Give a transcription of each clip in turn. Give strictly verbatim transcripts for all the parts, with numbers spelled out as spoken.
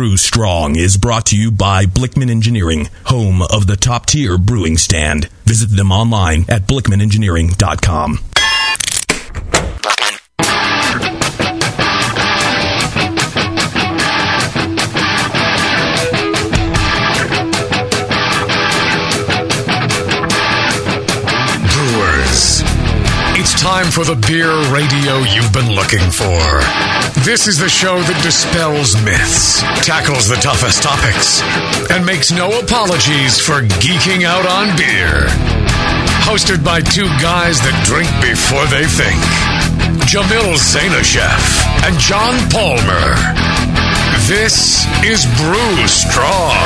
Brew Strong is brought to you by Blickman Engineering, home of the top-tier brewing stand. Visit them online at blickman engineering dot com. It's time for the beer radio you've been looking for. This is the show that dispels myths, tackles the toughest topics, and makes no apologies for geeking out on beer. Hosted by two guys that drink before they think, Jamil Zainasheff and John Palmer. This is Brew Strong.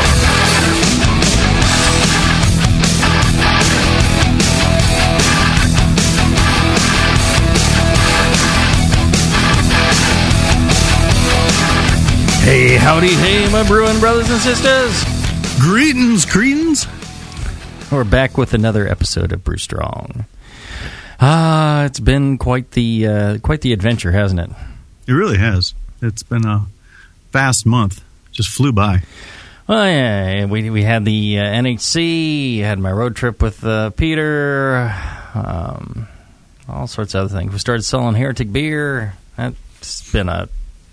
Hey, howdy, hey, my brewing brothers and sisters. Greetings, Cretans. We're back with another episode of Brew Strong. Ah, it's been quite the uh, quite the adventure, hasn't it? It really has. It's been a fast month. Just flew by. Well, yeah, we we had the uh, N H C, had my road trip with uh, Peter, um, all sorts of other things. We started selling Heretic beer. That's been a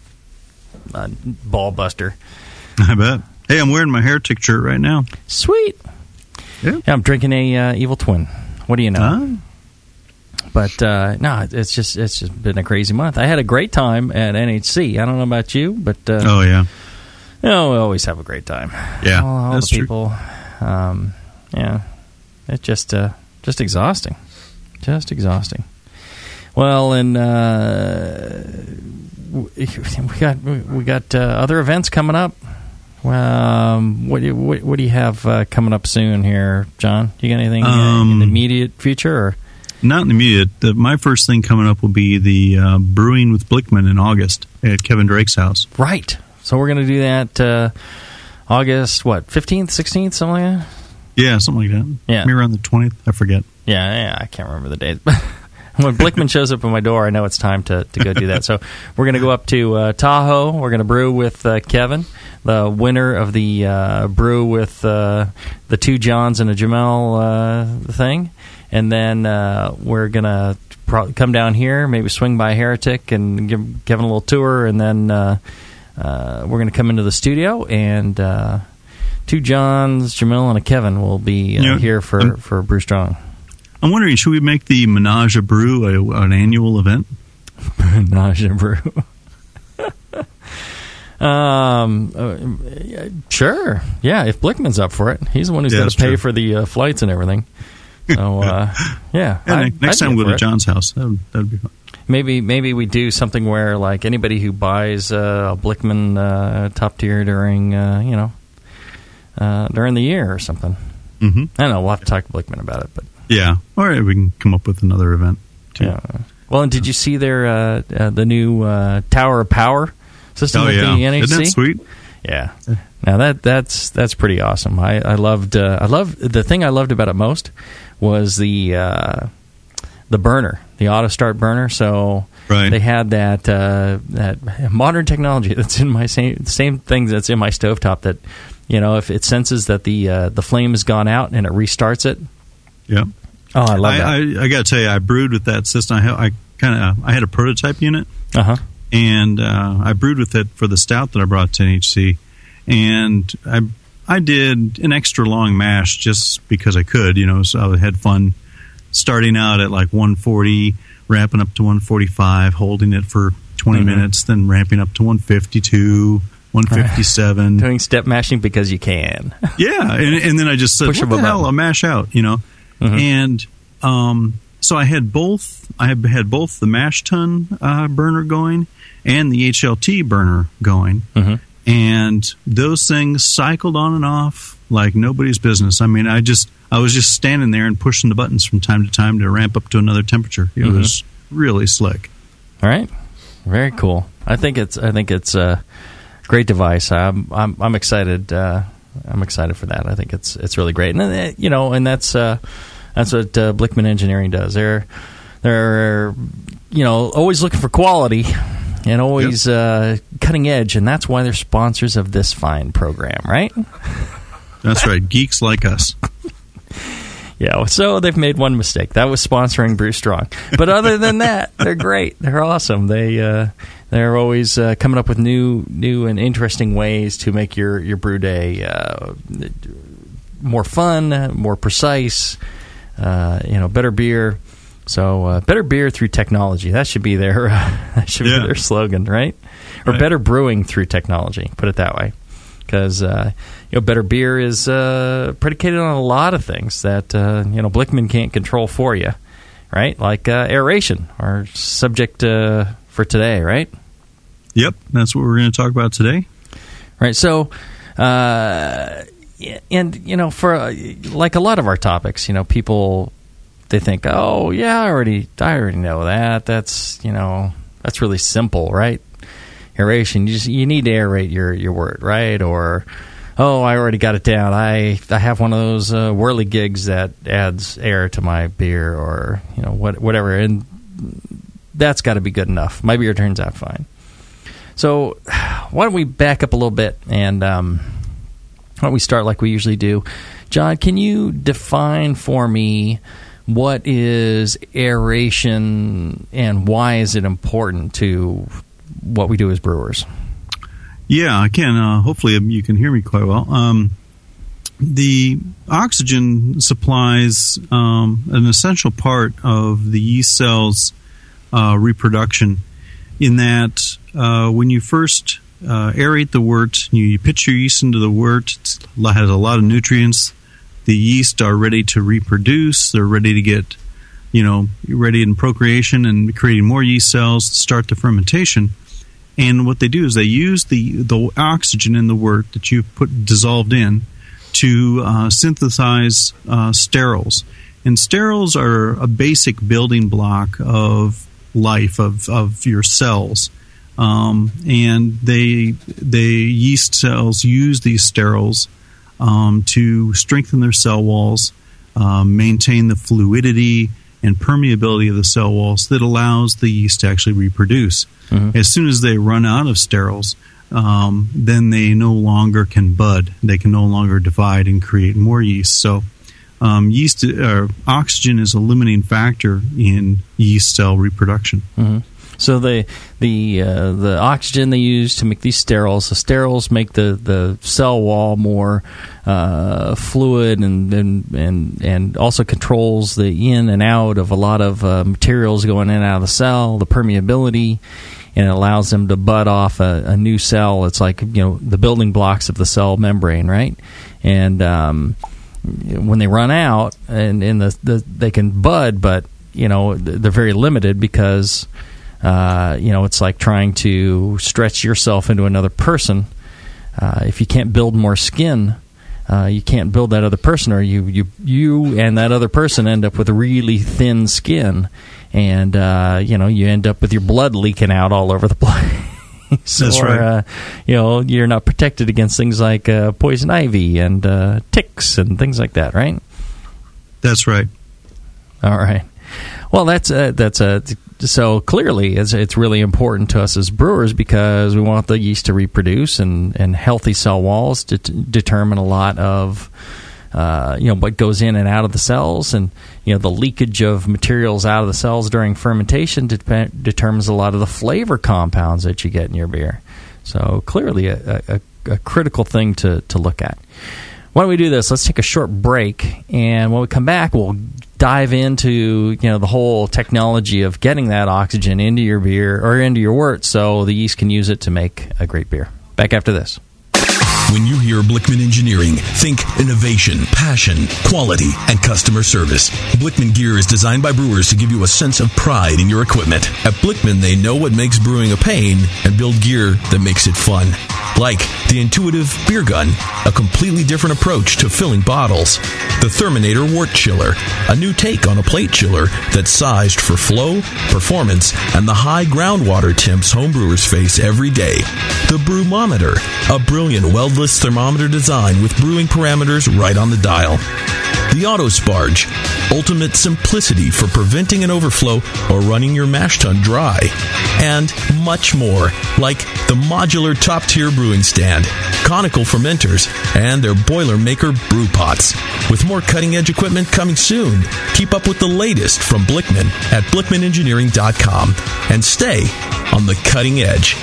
A ball buster. I bet. Hey, I'm wearing my Heretic shirt right now. Sweet. Yeah, yeah I'm drinking a uh, Evil Twin. What do you know? Huh? But uh, no, it's just it's just been a crazy month. I had a great time at N H C. I don't know about you, but uh, oh yeah, you know, we always have a great time. Yeah, all, all that's the people. True. Um, yeah, it's just uh, just exhausting, just exhausting. Well, and. Uh, We got we got uh, other events coming up. Um, what, do you, what what do you have uh, coming up soon here, John? You got anything um, in the immediate future? Or? Not in the immediate. The, my first thing coming up will be the uh, Brewing with Blickman in August at Kevin Drake's house. Right. So we're going to do that uh, August what fifteenth, sixteenth, something like that. Yeah, something like that. Yeah, maybe around the twentieth. I forget. Yeah, yeah, I can't remember the date. When Blickman shows up at my door, I know it's time to, to go do that. So we're going to go up to uh, Tahoe. We're going to brew with uh, Kevin, the winner of the uh, brew with uh, the two Johns and a Jamel uh, thing. And then uh, we're going to pro- come down here, maybe swing by Heretic and give Kevin a little tour. And then uh, uh, we're going to come into the studio, and uh, two Johns, Jamel, and a Kevin will be uh, you know, here for, um, for Brew Strong. I'm wondering, should we make the Menage a Brew a, an annual event? Menage a Brew. um, uh, sure. Yeah, if Blickman's up for it. He's the one who's yeah, got to pay true. for the uh, flights and everything. So, uh, yeah. yeah I, next I'd time we'll go to it. John's house. That would that'd be fun. Maybe maybe we do something where, like, anybody who buys uh, a Blickman uh, top tier during, uh, you know, uh, during the year or something. Mm-hmm. I don't know. We'll have to talk to Blickman about it, but. Yeah, all right. We can come up with another event too. Yeah. Well, and did you see their uh, uh, the new uh, Tower of Power system oh, at yeah. the N H C? Isn't that sweet? Yeah. Now that that's that's pretty awesome. I, I loved uh, I loved the thing I loved about it most was the uh, the burner, the auto start burner. So right. they had that uh, that modern technology that's in my same same thing that's in my stovetop. That, you know, if it senses that the uh, the flame has gone out and it restarts it. Yeah. Oh, I love I, that. I, I got to tell you, I brewed with that system. I, I kind of I had a prototype unit, uh-huh. and uh, I brewed with it for the stout that I brought to N H C, and I I did an extra long mash just because I could, you know. So I had fun starting out at like one forty, ramping up to one forty-five, holding it for twenty mm-hmm. minutes, then ramping up to one fifty-two. one fifty-seven. Doing step mashing because you can. Yeah, and, and then I just said, Push what the hell, button. I'll mash out, you know. Mm-hmm. And um, so I had both, I had, had both the mash tun uh, burner going and the H L T burner going. Mm-hmm. And those things cycled on and off like nobody's business. I mean, I just, I was just standing there and pushing the buttons from time to time to ramp up to another temperature. It mm-hmm. was really slick. All right. Very cool. I think it's, I think it's, uh, great device. I'm I'm, I'm excited. Uh, I'm excited for that. I think it's it's really great. And then, you know, and that's uh, that's what uh, Blickman Engineering does. They're they're you know always looking for quality, and always yep. uh, cutting edge, and that's why they're sponsors of this fine program, right? That's right, geeks like us. Yeah, so they've made one mistake. That was sponsoring Brew Strong. But other than that, they're great. They're awesome. They uh, they're always uh, coming up with new new and interesting ways to make your your brew day uh, more fun, more precise. Uh, you know, better beer. So uh, better beer through technology. That should be their uh, that should yeah. be their slogan, right? Or right. better brewing through technology. Put it that way. Because uh, you know, better beer is uh, predicated on a lot of things that uh, you know Blickman can't control for you, right? Like uh, aeration, our subject uh, for today, right? Yep, that's what we're going to talk about today. Right. So, uh, and you know, for uh, like a lot of our topics, you know, people they think, oh yeah, I already, I already know that. That's you know, that's really simple, right? Aeration, you just you need to aerate your, your wort, right? Or, oh, I already got it down. I I have one of those uh, whirligigs that adds air to my beer, or you know what whatever, and that's got to be good enough. My beer turns out fine. So why don't we back up a little bit and um, why don't we start like we usually do? John, can you define for me what is aeration and why is it important to what we do as brewers? Yeah, I can. Uh, hopefully you can hear me quite well. Um, the oxygen supplies um, an essential part of the yeast cell's uh, reproduction in that uh, when you first uh, aerate the wort, you, you pitch your yeast into the wort, it has a lot of nutrients. The yeast are ready to reproduce. They're ready to get, you know, ready in procreation and creating more yeast cells to start the fermentation. And what they do is they use the, the oxygen in the wort that you've put dissolved in to uh, synthesize uh, sterols. And sterols are a basic building block of life, of, of your cells. Um, and they they yeast cells use these sterols um, to strengthen their cell walls, um, maintain the fluidity and permeability of the cell walls that allows the yeast to actually reproduce. Mm-hmm. As soon as they run out of sterols, um, then they no longer can bud. They can no longer divide and create more yeast. So um, yeast uh, oxygen is a limiting factor in yeast cell reproduction. Mm-hmm. So the the uh, the oxygen they use to make these sterols, the sterols make the, the cell wall more uh, fluid and, and and and also controls the in and out of a lot of uh, materials going in and out of the cell, the permeability, and it allows them to bud off a, a new cell. It's like, you know, the building blocks of the cell membrane, right? And um, when they run out, and, and the, the they can bud, but you know they're very limited because. Uh, you know, it's like trying to stretch yourself into another person. Uh, if you can't build more skin, uh, you can't build that other person, or you, you you and that other person end up with a really thin skin, and uh, you know you end up with your blood leaking out all over the place. That's or, right. Uh, you know, you're not protected against things like uh, poison ivy and uh, ticks and things like that, right? That's right. All right. Well, that's uh, that's a. Uh, So clearly, it's, it's really important to us as brewers because we want the yeast to reproduce, and, and healthy cell walls to determine a lot of uh, you know what goes in and out of the cells, and you know the leakage of materials out of the cells during fermentation de- determines a lot of the flavor compounds that you get in your beer. So clearly, a, a, a critical thing to, to look at. Why don't we do this? Let's take a short break, and when we come back, we'll dive into you know the whole technology of getting that oxygen into your beer or into your wort so the yeast can use it to make a great beer. Back after this. When you hear Blickman Engineering, think innovation, passion, quality, and customer service. Blickman gear is designed by brewers to give you a sense of pride in your equipment. At Blickman, they know what makes brewing a pain and build gear that makes it fun. Like the intuitive beer gun, a completely different approach to filling bottles. The Therminator Wort Chiller, a new take on a plate chiller that's sized for flow, performance, and the high groundwater temps homebrewers face every day. The Brewmometer, a brilliant weldless thermometer design with brewing parameters right on the dial. the Auto Sparge, ultimate simplicity for preventing an overflow or running your mash tun dry, and much more, like the modular top-tier brewing stand, conical fermenters, and their Boilermaker brew pots. With more cutting-edge equipment coming soon, keep up with the latest from Blickman at blickman engineering dot com and stay on the cutting edge.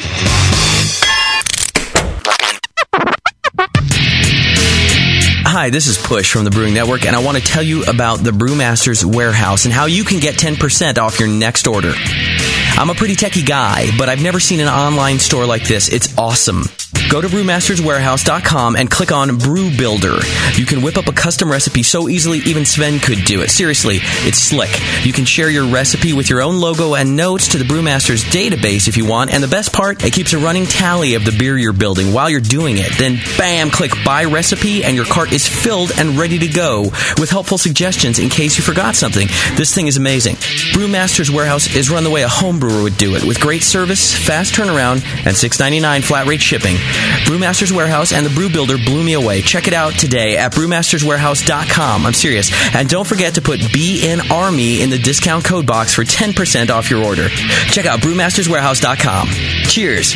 Hi, this is Push from the Brewing Network, and I want to tell you about the Brewmaster's Warehouse and how you can get ten percent off your next order. I'm a pretty techie guy, but I've never seen an online store like this. It's awesome. Go to brewmasters warehouse dot com and click on Brew Builder. You can whip up a custom recipe so easily even Sven could do it. Seriously, it's slick. You can share your recipe with your own logo and notes to the Brewmasters database if you want. And the best part, it keeps a running tally of the beer you're building while you're doing it. Then, bam, click Buy Recipe, and your cart is filled and ready to go with helpful suggestions in case you forgot something. This thing is amazing. Brewmasters Warehouse is run the way a home brewer would do it, with great service, fast turnaround, and six ninety-nine flat rate shipping. Brewmasters Warehouse and the Brew Builder blew me away. Check it out today at brewmasters warehouse dot com. I'm serious. And don't forget to put B N Army in the discount code box for ten percent off your order. Check out brewmasters warehouse dot com. Cheers.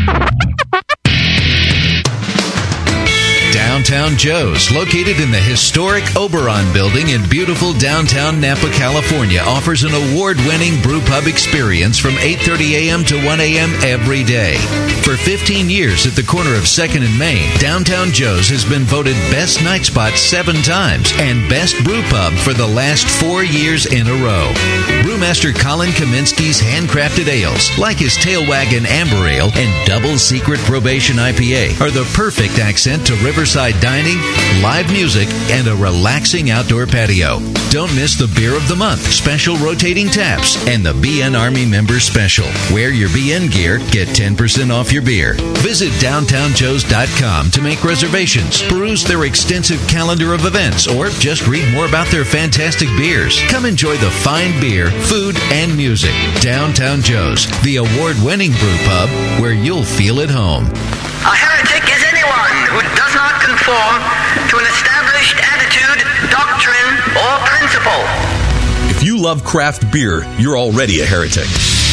Downtown Joe's, located in the historic Oberon building in beautiful downtown Napa, California, offers an award-winning brew pub experience from eight thirty a.m. to one a.m. every day. For fifteen years at the corner of second and Main, Downtown Joe's has been voted Best Night Spot seven times and Best Brew Pub for the last four years in a row. Brewmaster Colin Kaminsky's handcrafted ales, like his Tailwagon Amber Ale and Double Secret Probation I P A, are the perfect accent to riverside dining, live music, and a relaxing outdoor patio. Don't miss the Beer of the Month, special rotating taps, and the B N Army Member Special. Wear your B N gear, get ten percent off your beer. Visit downtown joes dot com to make reservations, peruse their extensive calendar of events, or just read more about their fantastic beers. Come enjoy the fine beer, food, and music. Downtown Joe's, the award-winning brew pub where you'll feel at home. A heretic is anyone who does not conform to an established attitude, doctrine, or principle. If you love craft beer, you're already a heretic.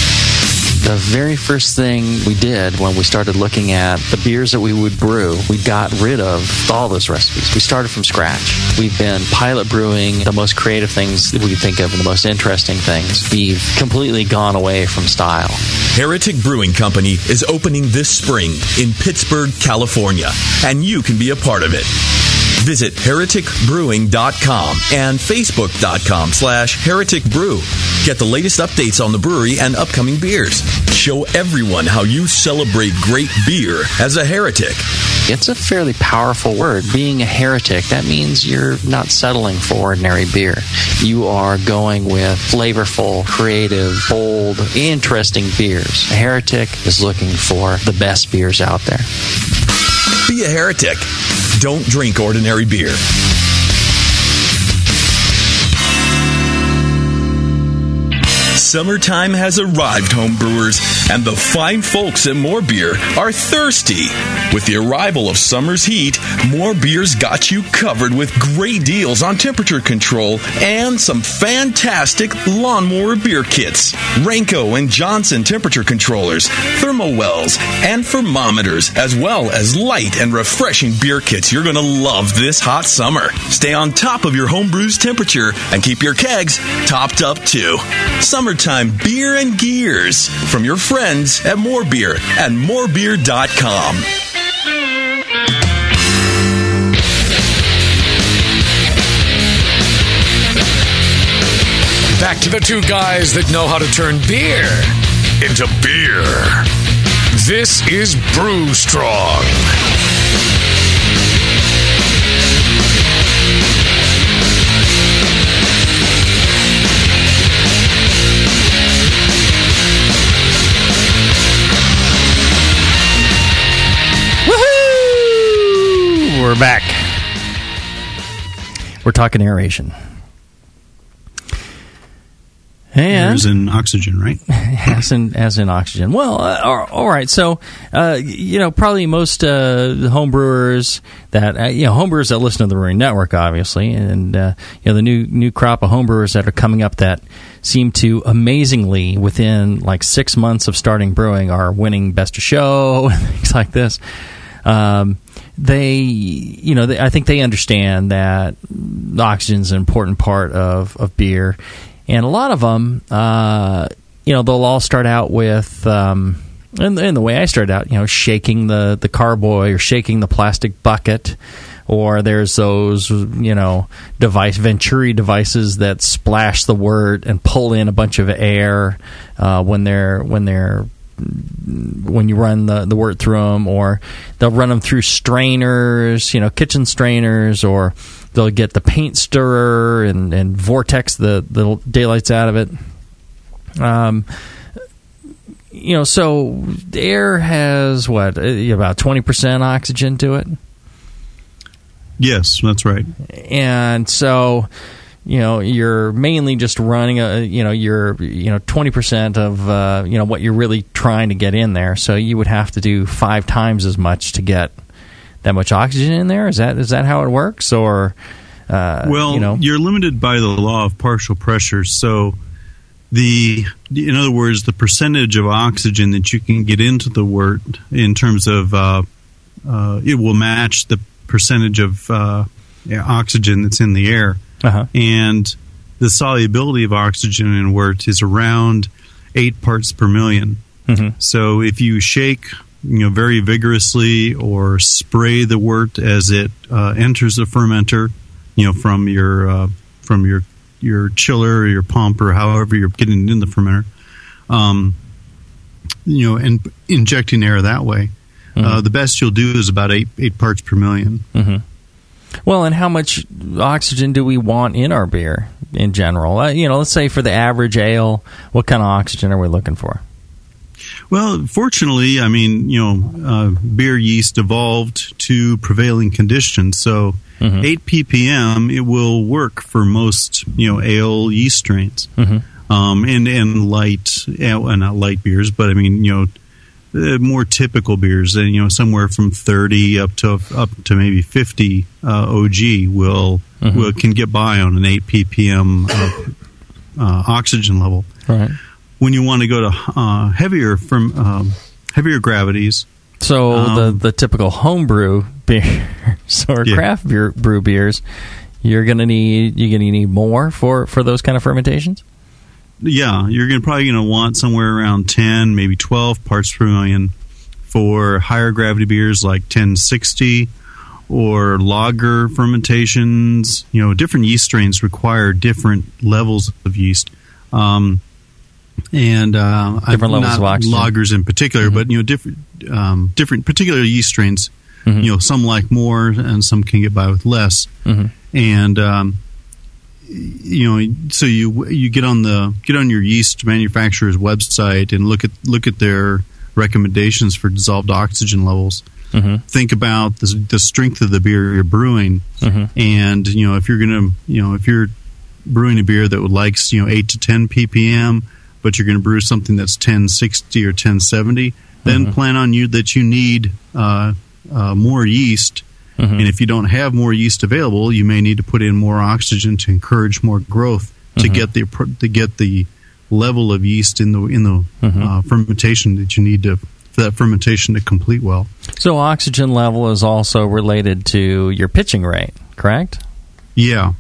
The very first thing we did when we started looking at the beers that we would brew, we got rid of all those recipes. We started from scratch. We've been pilot brewing the most creative things that we could think of and the most interesting things. We've completely gone away from style. Heretic Brewing Company is opening this spring in Pittsburgh, California, and you can be a part of it. Visit heretic brewing dot com and facebook dot com slash heretic brew. Get the latest updates on the brewery and upcoming beers. Show everyone how you celebrate great beer as a heretic. It's a fairly powerful word. Being a heretic, that means you're not settling for ordinary beer. You are going with flavorful, creative, bold, interesting beers. A heretic is looking for the best beers out there. Be a heretic. Don't drink ordinary beer. Summertime has arrived, homebrewers, and the fine folks at More Beer are thirsty. With the arrival of summer's heat, More Beer's got you covered with great deals on temperature control and some fantastic lawnmower beer kits. Renko and Johnson temperature controllers, thermowells, and thermometers, as well as light and refreshing beer kits you're going to love this hot summer. Stay on top of your homebrew's temperature and keep your kegs topped up too. Summertime beer and gears from your friends at More Beer and more beer dot com. Back to the two guys that know how to turn beer into beer. This is Brew Strong. Woohoo! We're back. We're talking aeration. And as in oxygen, right? as in as in oxygen. Well, uh, all right. So, uh, you know, probably most uh, home brewers that uh, you know, home brewers that listen to the Brewing Network, obviously, and uh, you know, the new new crop of home brewers that are coming up that seem to amazingly within like six months of starting brewing are winning Best of Show and things like this. Um, they, you know, they, I think they understand that oxygen is an important part of of beer. And a lot of them, uh, you know, they'll all start out with, um, and, and the way I started out, you know, shaking the, the carboy or shaking the plastic bucket, or there's those, you know, device Venturi devices that splash the wort and pull in a bunch of air uh, when they're when they're when you run the, the wort through them, or they'll run them through strainers, you know, kitchen strainers, or they'll get the paint stirrer and, and vortex the, the daylights out of it. Um, you know, so air has, what, about twenty percent oxygen to it? Yes, that's right. And so, you know, you're mainly just running, a, you know, you're, you know, twenty percent of, uh, you know, what you're really trying to get in there. So you would have to do five times as much to get that much oxygen in there? Is that is that how it works? Or uh, well, you know, you're limited by the law of partial pressure. So the, in other words, the percentage of oxygen that you can get into the wort in terms of uh, uh, it will match the percentage of uh, oxygen that's in the air, uh-huh. and the solubility of oxygen in wort is around eight parts per million. Mm-hmm. So if you shake, you know, very vigorously, or spray the wort as it uh, enters the fermenter, you know, from your uh, from your your chiller or your pump or however you're getting it in the fermenter, um, you know, and injecting air that way. Mm-hmm. Uh, the best you'll do is about eight eight parts per million. Mm-hmm. Well, and how much oxygen do we want in our beer in general? Uh, you know, let's say for the average ale, what kind of oxygen are we looking for? Well, fortunately, I mean, you know, uh, beer yeast evolved to prevailing conditions. So mm-hmm. eight p p m, it will work for most, you know, ale yeast strains. Mm-hmm. Um, and, and light, uh, not light beers, but I mean, you know, uh, more typical beers, uh, you know, somewhere from thirty up to up to maybe fifty uh, O G will, mm-hmm. will can get by on an eight p p m uh, uh, oxygen level. Right. When you want to go to uh, heavier from um, heavier gravities, so um, the the typical homebrew beers or yeah. craft beer brew beers, you're gonna need you're gonna need more for, for those kind of fermentations. Yeah, you're gonna probably gonna want somewhere around ten, maybe twelve parts per million for higher gravity beers like ten sixty or lager fermentations. You know, different yeast strains require different levels of yeast. Um, And uh, different levels not of oxygen. Lagers in particular, mm-hmm. but you know, different, um, different particular yeast strains. Mm-hmm. You know, some like more, and some can get by with less. Mm-hmm. And um, you know, so you you get on the get on your yeast manufacturer's website and look at look at their recommendations for dissolved oxygen levels. Mm-hmm. Think about the, the strength of the beer you're brewing, mm-hmm. and you know, if you're gonna, you know, if you're brewing a beer that would likes, you know, eight to ten p p m, but you're going to brew something that's ten sixty or ten seventy, then mm-hmm. plan on you that you need uh, uh, more yeast. Mm-hmm. And if you don't have more yeast available, you may need to put in more oxygen to encourage more growth to mm-hmm. get the to get the level of yeast in the in the mm-hmm. uh, fermentation that you need to for that fermentation to complete well. So oxygen level is also related to your pitching rate, correct? Yeah.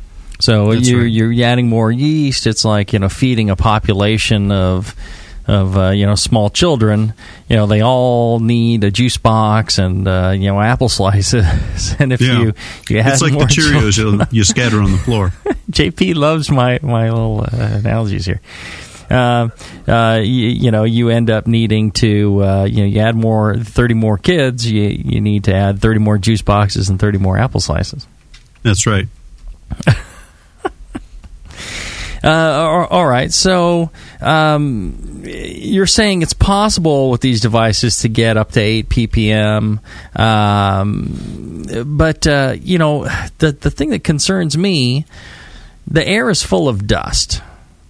So you, right. you're adding more yeast. It's like, you know, feeding a population of of uh, you know, small children. You know, they all need a juice box and uh, you know, apple slices. And if yeah. you you add it's like more the Cheerios children, you scatter on the floor. J P loves my my little uh, analogies here. Uh, uh, you, you know, you end up needing to uh, you know, you add more thirty more kids. You you need to add thirty more juice boxes and thirty more apple slices. That's right. Uh, all right, so um, you're saying it's possible with these devices to get up to eight p p m, um, but uh, you know, the the thing that concerns me, the air is full of dust,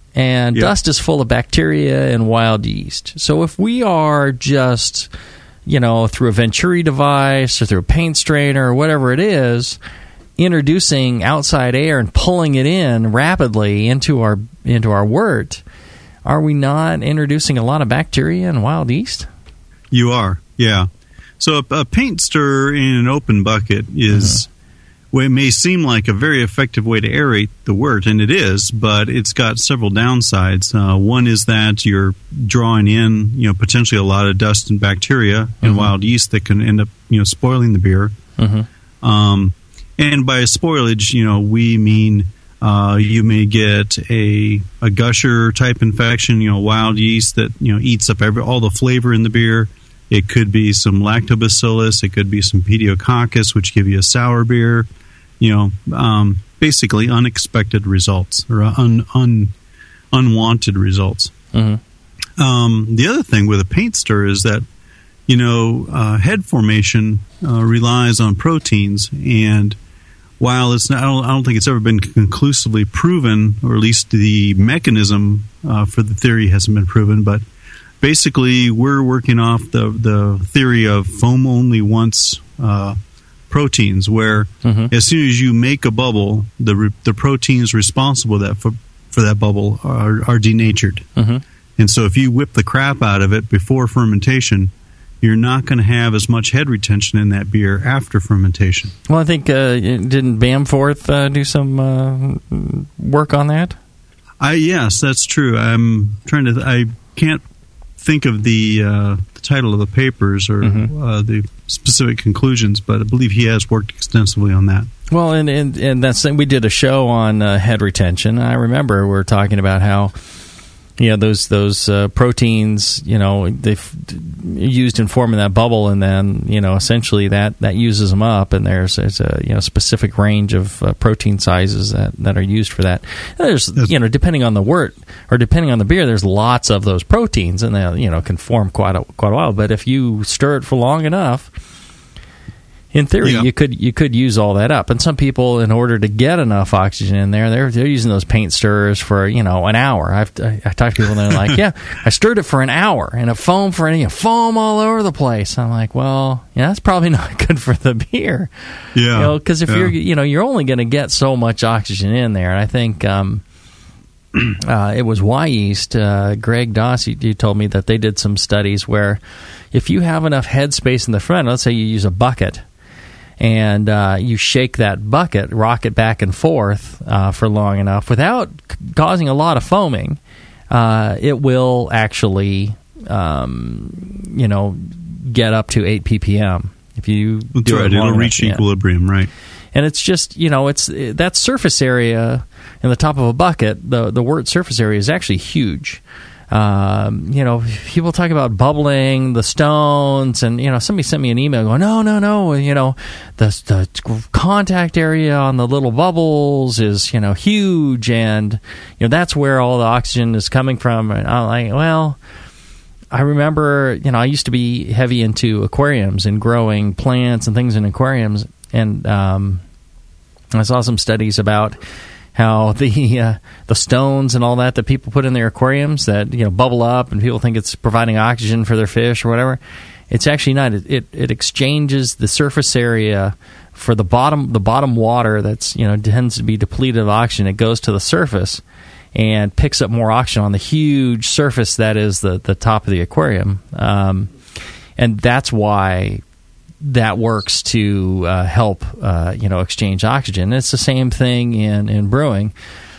And Yep. dust is full of bacteria and wild yeast. So if we are just, you know, through a Venturi device or through a paint strainer or whatever it is, introducing outside air and pulling it in rapidly into our into our wort, are we not introducing a lot of bacteria and wild yeast? You are, yeah. So a, a paint stir in an open bucket is, mm-hmm. well, it may seem like a very effective way to aerate the wort, and it is, but it's got several downsides. Uh, one is that you're drawing in, you know, potentially a lot of dust and bacteria mm-hmm. and wild yeast that can end up, you know, spoiling the beer. Mm-hmm. Um, and by spoilage, you know, we mean uh, you may get a a gusher type infection, you know, wild yeast that, you know, eats up every all the flavor in the beer. It could be some lactobacillus. It could be some pediococcus, which give you a sour beer. You know, um, basically unexpected results or un, un, unwanted results. Mm-hmm. Um, the other thing with a paint stir is that, you know, uh, head formation uh, relies on proteins, and while it's not, I don't, I don't think it's ever been conclusively proven, or at least the mechanism uh, for the theory hasn't been proven, but basically we're working off the, the theory of foam only once uh, proteins, where mm-hmm. as soon as you make a bubble, the re- the proteins responsible that for, for that bubble are, are denatured. Mm-hmm. And so if you whip the crap out of it before fermentation, you're not going to have as much head retention in that beer after fermentation. Well, I think, uh, didn't Bamforth uh, do some uh, work on that? I Yes, that's true. I'm trying to, I can't think of the, uh, the title of the papers or mm-hmm. uh, the specific conclusions, but I believe he has worked extensively on that. Well, and and, and that's we did a show on uh, head retention. I remember we were talking about how, you know, those those uh, proteins, you know, they've used in forming that bubble, and then, you know, essentially that, that uses them up, and there's, there's a, you know, specific range of uh, protein sizes that, that are used for that. And there's, That's, you know, depending on the wort or depending on the beer, there's lots of those proteins, and they, you know, can form quite a, quite a while. But if you stir it for long enough, in theory, yeah. you could you could use all that up. And some people, in order to get enough oxygen in there, they're they're using those paint stirrers for, you know, an hour. I've I, I talked to people, and they're like, yeah, I stirred it for an hour, and it foam for you know, foam all over the place. I'm like, well, yeah, that's probably not good for the beer. Yeah, you know, because if yeah. you're you know you're only going to get so much oxygen in there. And I think um, uh, it was Wyeast, uh, Greg Doss, you, you told me that they did some studies where if you have enough head space in the front, let's say you use a bucket, and uh, you shake that bucket, rock it back and forth uh, for long enough without c- causing a lot of foaming, uh, it will actually, um, you know, get up to eight p p m. If you That's do right. it long It'll enough, reach yeah. equilibrium, right? And it's just, you know, it's that surface area in the top of a bucket, the the wort surface area is actually huge. Um, you know, people talk about bubbling the stones, and, you know, somebody sent me an email going, no, no, no, you know, the, the contact area on the little bubbles is, you know, huge, and, you know, that's where all the oxygen is coming from. And I'm like, well, I remember, you know, I used to be heavy into aquariums and growing plants and things in aquariums, and um, I saw some studies about how the uh, the stones and all that that people put in their aquariums that, you know, bubble up and people think it's providing oxygen for their fish or whatever. It's actually not. It it, it exchanges the surface area for the bottom the bottom water that's, you know, tends to be depleted of oxygen. It goes to the surface and picks up more oxygen on the huge surface that is the, the top of the aquarium. Um, and that's why that works to uh, help, uh, you know, exchange oxygen. And it's the same thing in, in brewing.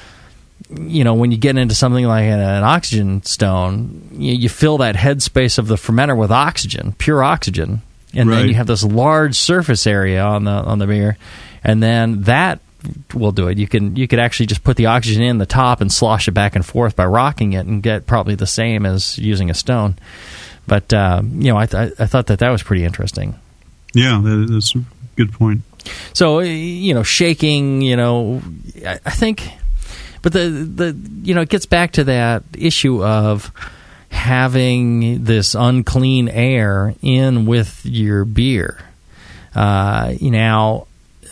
You know, when you get into something like an, an oxygen stone, you, you fill that headspace of the fermenter with oxygen, pure oxygen, and right. then you have this large surface area on the on the beer, and then that will do it. You can you could actually just put the oxygen in the top and slosh it back and forth by rocking it, and get probably the same as using a stone. But uh, you know, I, th- I thought that that was pretty interesting. Yeah, that's a good point. So, you know, shaking, you know, I, I think, but the, the, you know, it gets back to that issue of having this unclean air in with your beer. Uh, now,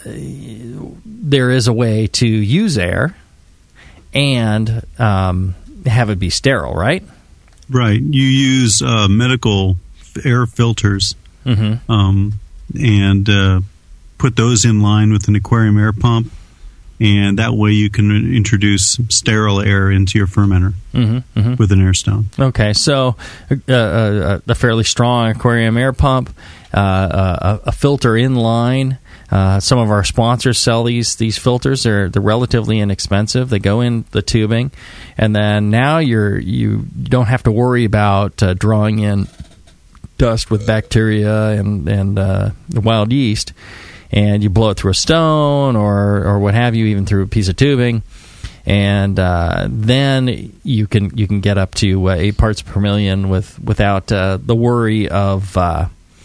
there is a way to use air and um, have it be sterile, right? Right. You use uh, medical air filters Mm-hmm. um, and uh, put those in line with an aquarium air pump, and that way you can introduce sterile air into your fermenter mm-hmm. Mm-hmm. with an air stone. Okay, so uh, uh, a fairly strong aquarium air pump, uh, a, a filter in line. Uh, some of our sponsors sell these these filters. They're they're relatively inexpensive. They go in the tubing, and then now you're you don't have to worry about uh, drawing in dust with bacteria and and uh, the wild yeast, and you blow it through a stone or or what have you, even through a piece of tubing, and uh, then you can you can get up to uh, eight parts per million with without uh, the worry of uh,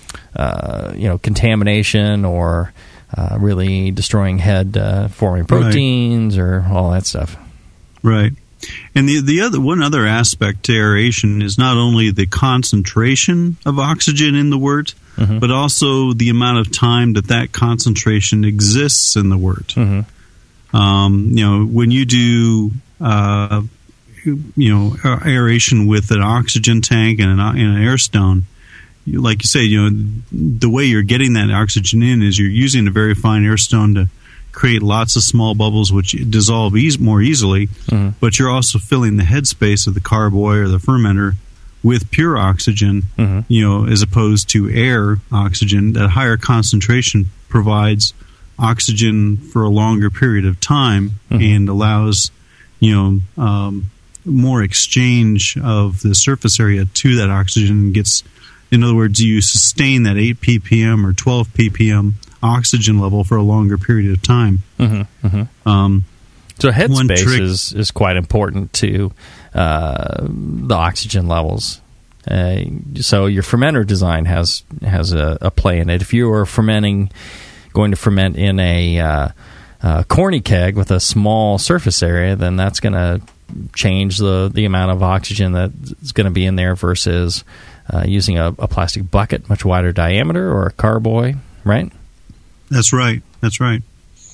uh, you know contamination or uh, really destroying head uh, forming proteins right. or all that stuff. Right. And the the other one other aspect to aeration is not only the concentration of oxygen in the wort, mm-hmm. but also the amount of time that that concentration exists in the wort. Mm-hmm. Um, you know, when you do uh, you know aeration with an oxygen tank and an, and an air stone, you, like you say, you know, the way you're getting that oxygen in is you're using a very fine air stone to create lots of small bubbles which dissolve ease, more easily, mm-hmm. but you're also filling the headspace of the carboy or the fermenter with pure oxygen, mm-hmm. you know, as opposed to air oxygen. That higher concentration provides oxygen for a longer period of time mm-hmm. and allows, you know, um, more exchange of the surface area to that oxygen and gets, in other words, you sustain that eight p p m or twelve p p m oxygen level for a longer period of time. Mm-hmm, mm-hmm. Um, so headspace trick- is, is quite important to uh, the oxygen levels. Uh, so your fermenter design has has a, a play in it. If you are fermenting, going to ferment in a uh, uh, corny keg with a small surface area, then that's going to change the, the amount of oxygen that's going to be in there versus uh, using a, a plastic bucket, much wider diameter, or a carboy, right? That's right. That's right.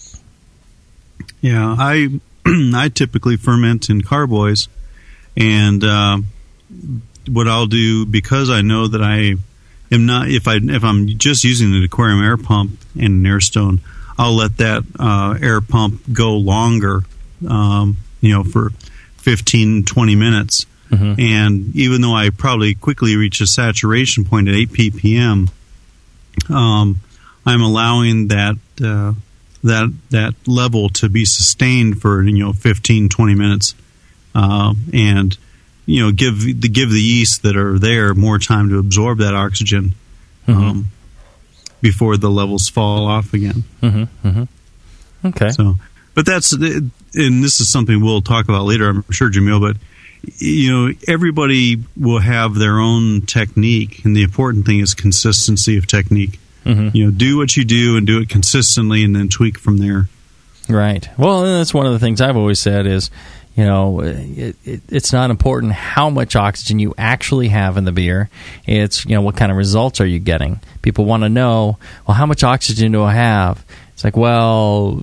Yeah, I I typically ferment in carboys, and uh, what I'll do, because I know that I am not, if I if I'm just using an aquarium air pump and an air stone, I'll let that uh, air pump go longer, um, you know, for fifteen, twenty minutes, mm-hmm. and even though I probably quickly reach a saturation point at eight p p m, um, I'm allowing that uh, that that level to be sustained for you know fifteen, twenty minutes, uh, and you know give the give the yeast that are there more time to absorb that oxygen um, mm-hmm. before the levels fall off again. Mm-hmm. Mm-hmm. Okay. So, but that's and this is something we'll talk about later, I'm sure, Jamil. But you know, everybody will have their own technique, and the important thing is consistency of technique. Mm-hmm. You know, do what you do and do it consistently, and then tweak from there. Right. Well, that's one of the things I've always said is, you know, it, it, it's not important how much oxygen you actually have in the beer. It's, you know, what kind of results are you getting? People want to know, well, how much oxygen do I have? It's like, well,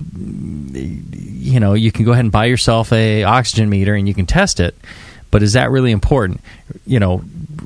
you know, you can go ahead and buy yourself a oxygen meter and you can test it, but is that really important? You know,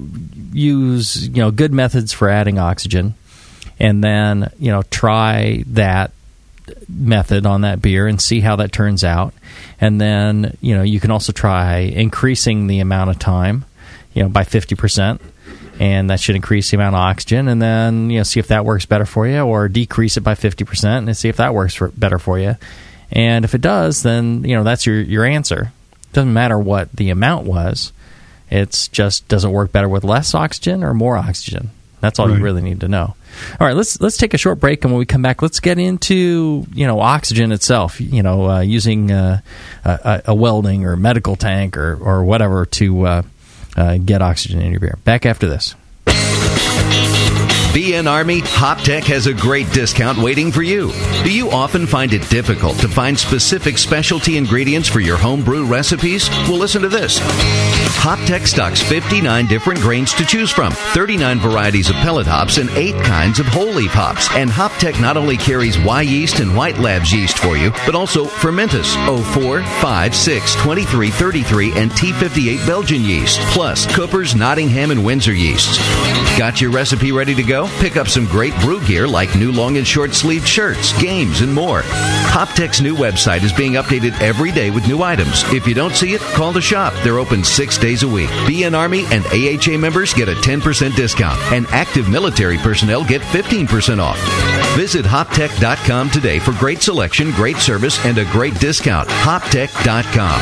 use, you know, good methods for adding oxygen. And then, you know, try that method on that beer and see how that turns out. And then, you know, you can also try increasing the amount of time, you know, by fifty percent. And that should increase the amount of oxygen. And then, you know, see if that works better for you, or decrease it by fifty percent and see if that works for, better for you. And if it does, then, you know, that's your, your answer. It doesn't matter what the amount was. It's just, does it work better with less oxygen or more oxygen? That's all right. You really need to know. All right, let's let's take a short break, and when we come back, let's get into you know oxygen itself. You know, uh, using uh, a, a welding or medical tank or or whatever to uh, uh, get oxygen in your beer. Back after this. B N Army, HopTech has a great discount waiting for you. Do you often find it difficult to find specific specialty ingredients for your home brew recipes? Well, listen to this. HopTech stocks fifty-nine different grains to choose from, thirty-nine varieties of pellet hops, and eight kinds of whole leaf hops. And HopTech not only carries Y yeast and White Labs yeast for you, but also Fermentus, oh four, five, six, twenty-three, thirty-three, and T fifty-eight Belgian yeast, plus Cooper's, Nottingham, and Windsor yeasts. Got your recipe ready to go? Pick up some great brew gear like new long and short sleeved shirts, games, and more. HopTech's new website is being updated every day with new items. If you don't see it, call the shop. They're open six days a week. B N Army and A H A members get a ten percent discount, and active military personnel get fifteen percent off. Visit hoptech dot com today for great selection, great service, and a great discount. hoptech dot com.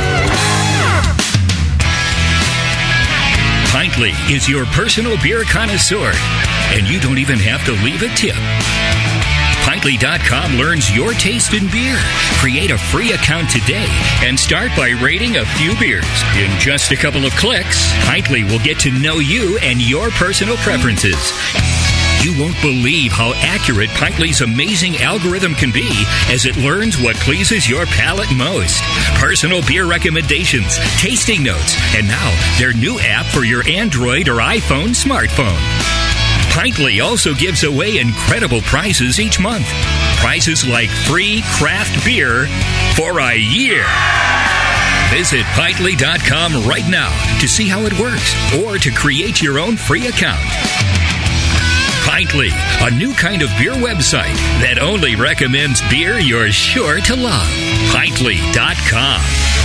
Pintley is your personal beer connoisseur, and you don't even have to leave a tip. Pintley dot com learns your taste in beer. Create a free account today and start by rating a few beers. In just a couple of clicks, Pintley will get to know you and your personal preferences. You won't believe how accurate Pintley's amazing algorithm can be as it learns what pleases your palate most. Personal beer recommendations, tasting notes, and now their new app for your Android or iPhone smartphone. Pintley also gives away incredible prizes each month. Prizes like free craft beer for a year. Visit Pintley dot com right now to see how it works or to create your own free account. Pintley, a new kind of beer website that only recommends beer you're sure to love. Pintley dot com.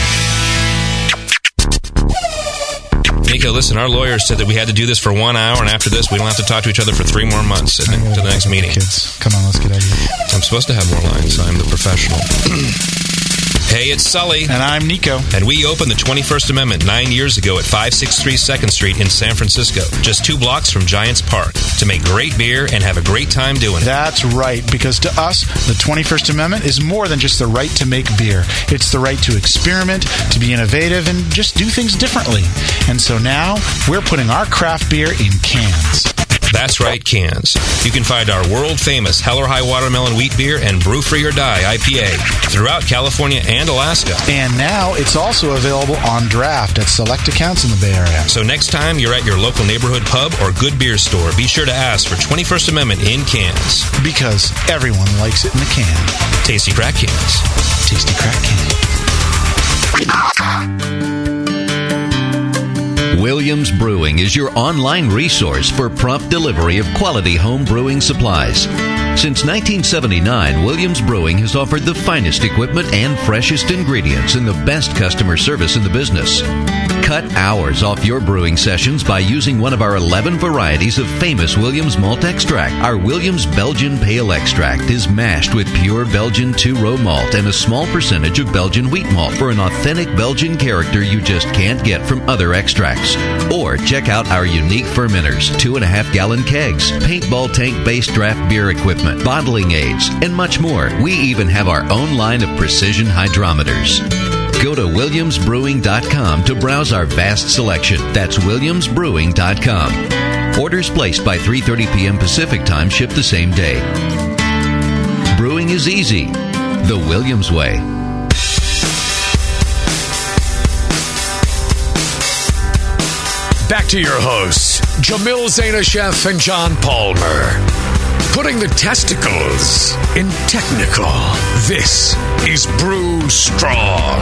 Nico, listen, our lawyers said that we had to do this for one hour, and after this, we don't have to talk to each other for three more months to the next meeting. Kids, come on, let's get out of here. I'm supposed to have more lines. I'm the professional. Hey, it's Sully. And I'm Nico. And we opened the twenty-first Amendment nine years ago at five sixty-three second Street in San Francisco, just two blocks from Giants Park, to make great beer and have a great time doing it. That's right, because to us, the twenty-first Amendment is more than just the right to make beer. It's the right to experiment, to be innovative, and just do things differently. And so now, we're putting our craft beer in cans. That's right, cans. You can find our world-famous Hell or High Watermelon Wheat Beer and Brew Free or Die I P A throughout California and Alaska. And now it's also available on draft at select accounts in the Bay Area. So next time you're at your local neighborhood pub or good beer store, be sure to ask for twenty-first Amendment in cans. Because everyone likes it in a can. Tasty crack cans. Tasty crack can. Williams Brewing is your online resource for prompt delivery of quality home brewing supplies. Since nineteen seventy-nine, Williams Brewing has offered the finest equipment and freshest ingredients and the best customer service in the business. Cut hours off your brewing sessions by using one of our eleven varieties of famous Williams malt extract. Our Williams Belgian Pale Extract is mashed with pure Belgian two-row malt and a small percentage of Belgian wheat malt for an authentic Belgian character you just can't get from other extracts. Or check out our unique fermenters, two and a half gallon kegs, paintball tank-based draft beer equipment, bottling aids, and much more. We even have our own line of precision hydrometers. Go to williams brewing dot com to browse our vast selection. That's williams brewing dot com. Orders placed by three thirty p.m. Pacific Time ship the same day. Brewing is easy. The Williams way. Back to your hosts, Jamil Zainasheff and John Palmer. Putting the testicles in technical. This is Brew Strong.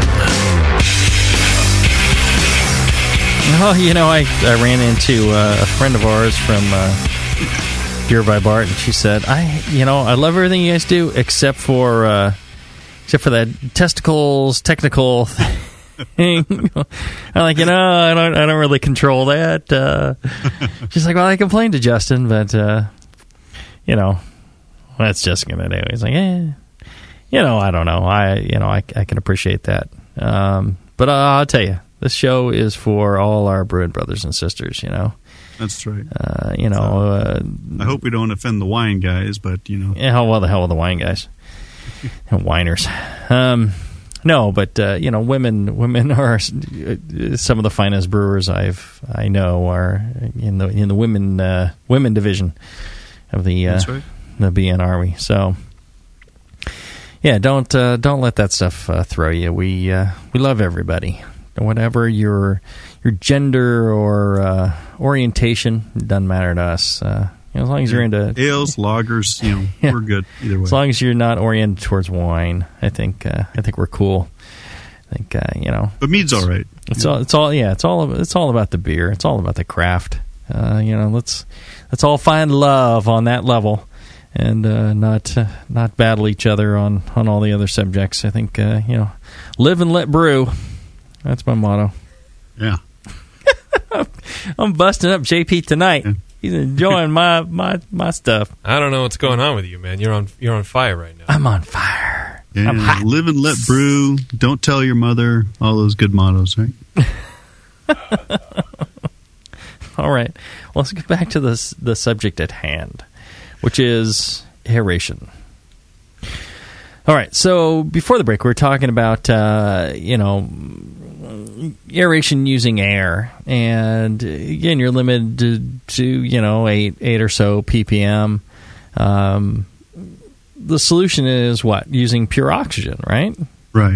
Oh, you know, I, I ran into uh, a friend of ours from uh, Beer by Bart, and she said, "I, you know, I love everything you guys do except for uh, except for that testicles technical thing." I'm like, you know, I don't, I don't really control that. Uh, she's like, "Well, I complained to Justin, but." Uh, You know, that's just gonna do. He's like, eh, you know, I don't know. I, you know, I, I can appreciate that. Um, but uh, I'll tell you, this show is for all our Bruin brothers and sisters. You know, that's right. Uh, you know, uh, I hope we don't offend the wine guys, but you know, yeah, well, the hell with the wine guys, whiners. Um, no, but uh, you know, women, women are some of the finest brewers I've I know are in the in the women uh, women division. of the uh, That's right. the B N Army. So, yeah, don't uh, don't let that stuff uh, throw you. We uh, we love everybody, whatever your your gender or uh, orientation. It doesn't matter to us. Uh, you know, as long as you're into ales, lagers, you know, yeah. we're good either way. As long as you're not oriented towards wine, I think uh, I think we're cool. I think uh, you know. But mead's all right. It's all. It's all. Yeah. It's all. It's all about the beer. It's all about the craft. Uh, you know. Let's let's all find love on that level, and uh, not uh, not battle each other on, on all the other subjects. I think uh, you know, live and let brew. That's my motto. Yeah. I'm busting up J P tonight. Yeah. He's enjoying my, my my stuff. I don't know what's going on with you, man. You're on you're on fire right now. I'm on fire. Yeah, I'm hot. Live and let brew. Don't tell your mother. All those good mottos, right? All right. Well, let's get back to this the subject at hand, which is aeration. All right. So before the break, we were talking about uh, you know aeration using air, and again, you're limited to, to you know eight eight or so ppm. Um, the solution is what? Using pure oxygen, right? Right.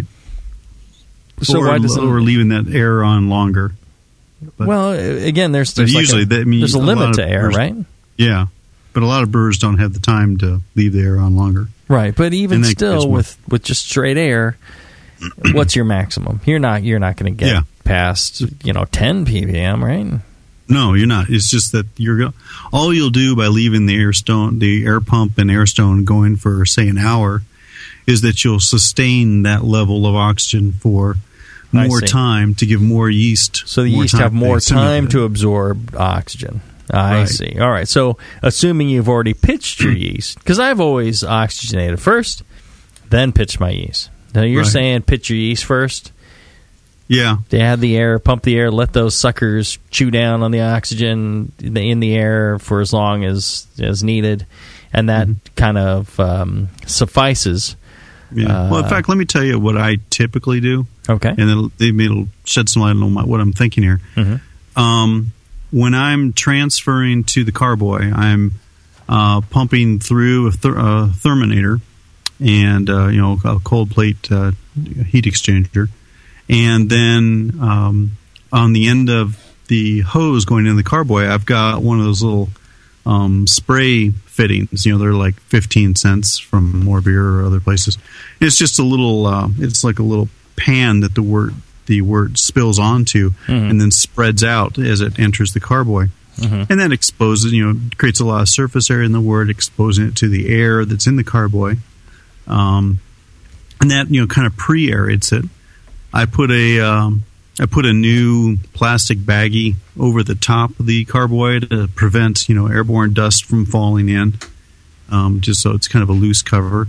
So or, why doesn't or leaving that air on longer? But, well, again, there's, there's usually like a, that, I mean, there's a, a limit to air, brewers, right? Yeah, but a lot of brewers don't have the time to leave the air on longer. Right, but even still, with, with just straight air, what's your maximum? You're not you're not going to get yeah. past you know ten ppm, right? No, you're not. It's just that you're go- all you'll do by leaving the air stone, the air pump and air stone going for say an hour, is that you'll sustain that level of oxygen for more time to give more yeast. So the yeast have more time to absorb oxygen. I right. see. All right. So assuming you've already pitched your yeast, because I've always oxygenated first, then pitched my yeast. Now you're right. saying pitch your yeast first. Yeah. They add the air, pump the air, let those suckers chew down on the oxygen in the air for as long as, as needed, and that mm-hmm. kind of um, suffices. Yeah. Uh, well, in fact, let me tell you what I typically do. Okay. And it'll, it'll shed some light on my, what I'm thinking here. Mm-hmm. Um, when I'm transferring to the carboy, I'm uh, pumping through a, ther- a therminator and uh, you know a cold plate uh, heat exchanger. And then um, on the end of the hose going into the carboy, I've got one of those little um, spray fittings. You know, they're like fifteen cents from More Beer or other places. It's just a little, uh, it's like a little pan that the wort, the wort spills onto mm-hmm. and then spreads out as it enters the carboy. Mm-hmm. And that exposes, you know, creates a lot of surface area in the wort, exposing it to the air that's in the carboy. Um, and that, you know, kind of pre-aerates it. I put a um, I put a new plastic baggie over the top of the carboy to prevent you know airborne dust from falling in, um, just so it's kind of a loose cover.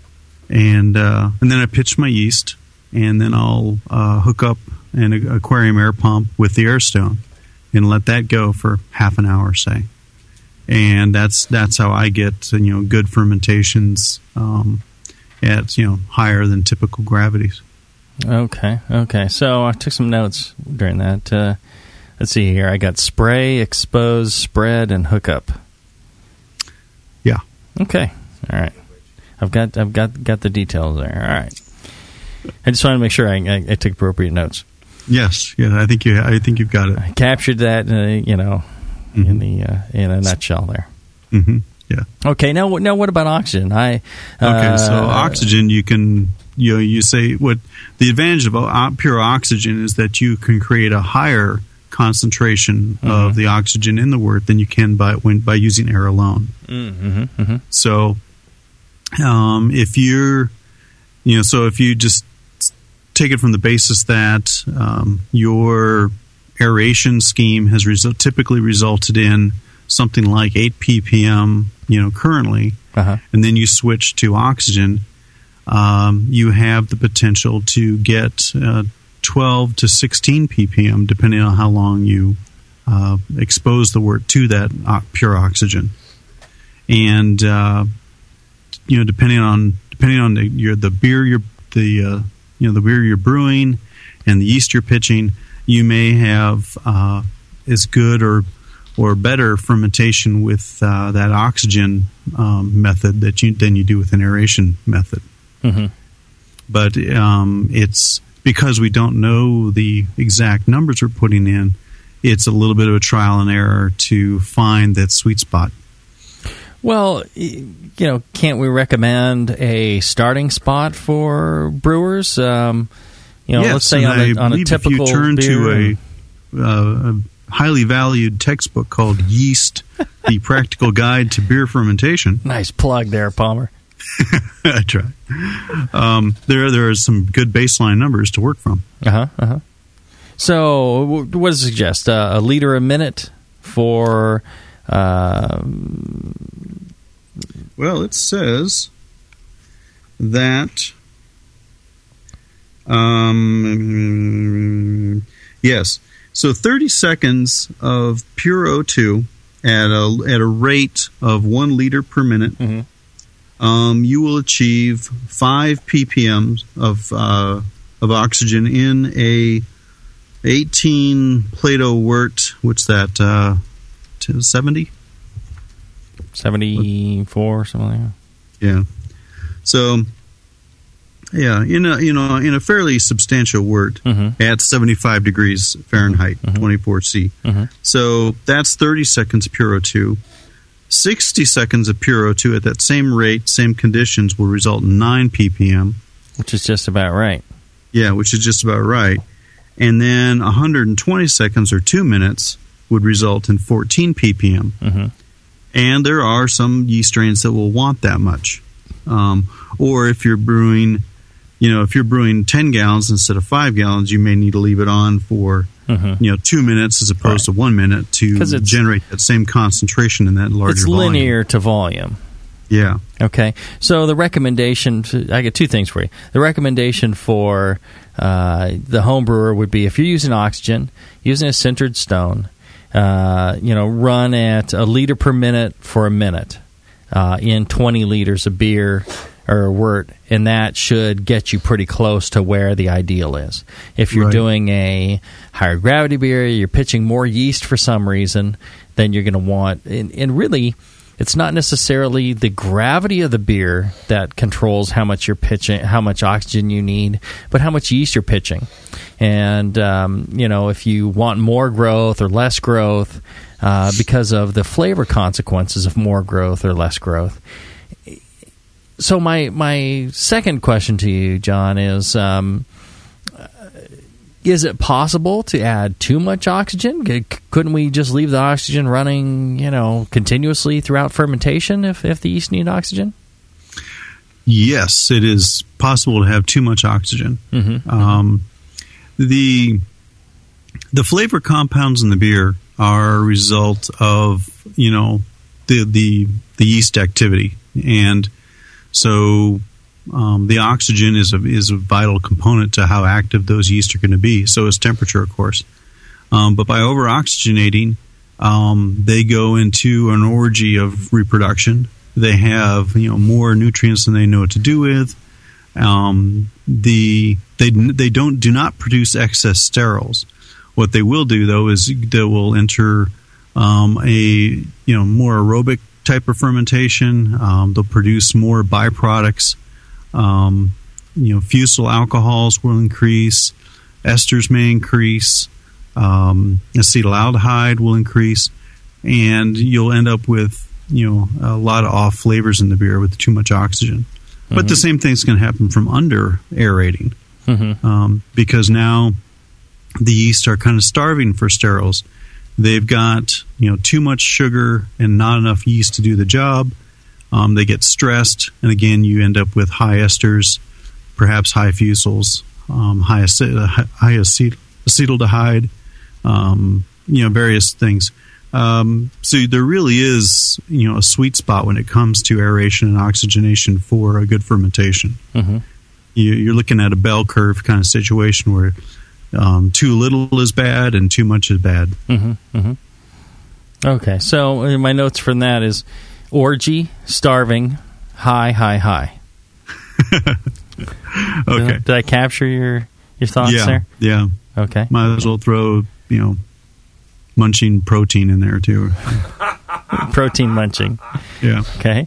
And uh, and then I pitch my yeast, and then I'll uh, hook up an aquarium air pump with the air stone, and let that go for half an hour, say. And that's that's how I get you know good fermentations um, at you know higher than typical gravities. Okay, okay. So I took some notes during that. Uh, let's see here. I got spray, expose, spread, and hook up. Yeah. Okay. All right. I've got I've got got the details there. All right. I just wanted to make sure I, I, I took appropriate notes. Yes. Yeah. I think you. I think you've got it. I captured that. Uh, you know, mm-hmm. in the uh, in a nutshell there. Mm-hmm. Yeah. Okay. Now, now, what about oxygen? I. Uh, okay. So oxygen, you can. You know, you say what the advantage of pure oxygen is that you can create a higher concentration mm-hmm. of the oxygen in the wort than you can by when by using air alone. Mm-hmm. Mm-hmm. So, um, if you're, you know, so if you just take it from the basis that um, your aeration scheme has resu- typically resulted in something like eight ppm, you know, currently, uh-huh. and then you switch to oxygen. Um, you have the potential to get uh, twelve to sixteen ppm, depending on how long you uh, expose the wort to that uh, pure oxygen, and uh, you know, depending on depending on the your, the beer you're the uh, you know the beer you're brewing and the yeast you're pitching, you may have uh, as good or or better fermentation with uh, that oxygen um, method that you than you do with an aeration method. Mm-hmm. But um, it's because we don't know the exact numbers we're putting in. It's a little bit of a trial and error to find that sweet spot. Well, you know, can't we recommend a starting spot for brewers? Um, you know, yes, let's say on a, on a typical if you turn beer to a, uh, a highly valued textbook called Yeast, The Practical Guide to Beer Fermentation. Nice plug there, Palmer. I try. Um, there, there are some good baseline numbers to work from. Uh huh. Uh huh. So, what does it suggest? Uh, a liter a minute for. Uh, well, it says that. Um, yes. So, thirty seconds of pure O two at a at a rate of one liter per minute. Mm-hmm. Um, you will achieve five ppm of uh, of oxygen in a eighteen Plato wort. What's that? Uh, seventy? seventy-four, something like that. Yeah. So, yeah, in a you know in a fairly substantial wort mm-hmm. at seventy-five degrees Fahrenheit, mm-hmm. twenty-four C. Mm-hmm. So that's thirty seconds pure O two. sixty seconds of pure O two at that same rate, same conditions, will result in nine ppm. Which is just about right. Yeah, which is just about right. And then one hundred twenty seconds or two minutes would result in fourteen ppm. Mm-hmm. And there are some yeast strains that will want that much. Um, or if you're brewing, you know, if you're brewing ten gallons instead of five gallons, you may need to leave it on for mm-hmm. you know two minutes as opposed right. to one minute to generate that same concentration in that larger it's volume. It's linear to volume. Yeah. Okay. So the recommendation, I get two things for you. The recommendation for uh, the home brewer would be if you're using oxygen, using a sintered stone, uh, you know, run at a liter per minute for a minute uh, in twenty liters of beer or wort, and that should get you pretty close to where the ideal is. If you're right. doing a higher gravity beer, you're pitching more yeast for some reason, then you're going to want, and, and really, it's not necessarily the gravity of the beer that controls how much you're pitching, how much oxygen you need, but how much yeast you're pitching. And, um, you know, if you want more growth or less growth uh, because of the flavor consequences of more growth or less growth. So my my second question to you, John, is um, is it possible to add too much oxygen? Couldn't we just leave the oxygen running, you know, continuously throughout fermentation if, if the yeast need oxygen? Yes, it is possible to have too much oxygen. Mm-hmm. Um, the the flavor compounds in the beer are a result of, you know, the the, the yeast activity. And so um, the oxygen is a, is a vital component to how active those yeast are going to be. So is temperature, of course. Um, but by over-oxygenating, um, they go into an orgy of reproduction. They have, you know, more nutrients than they know what to do with. Um, the they they don't do not produce excess sterols. What they will do, though, is they will enter um, a you know more aerobic type of fermentation. Um, they'll produce more byproducts. Um, you know, fusel alcohols will increase. Esters may increase. Um, acetaldehyde will increase, and you'll end up with you know a lot of off flavors in the beer with too much oxygen. Mm-hmm. But the same thing's going to happen from under aerating, mm-hmm. um, because now the yeast are kind of starving for sterols. They've got you know too much sugar and not enough yeast to do the job. Um, they get stressed, and again, you end up with high esters, perhaps high fusels, um, high, acet- high acet- acetaldehyde, um, you know, various things. Um, so there really is, you know, a sweet spot when it comes to aeration and oxygenation for a good fermentation. Mm-hmm. You, you're looking at a bell curve kind of situation where um, too little is bad and too much is bad. Mm-hmm. Mm-hmm. Okay, so my notes from that is orgy, starving, high, high, high. Okay. Did, did I capture your, your thoughts yeah, there? Yeah. Okay. Might as well throw, you know, munching protein in there too. Protein munching. Yeah. Okay.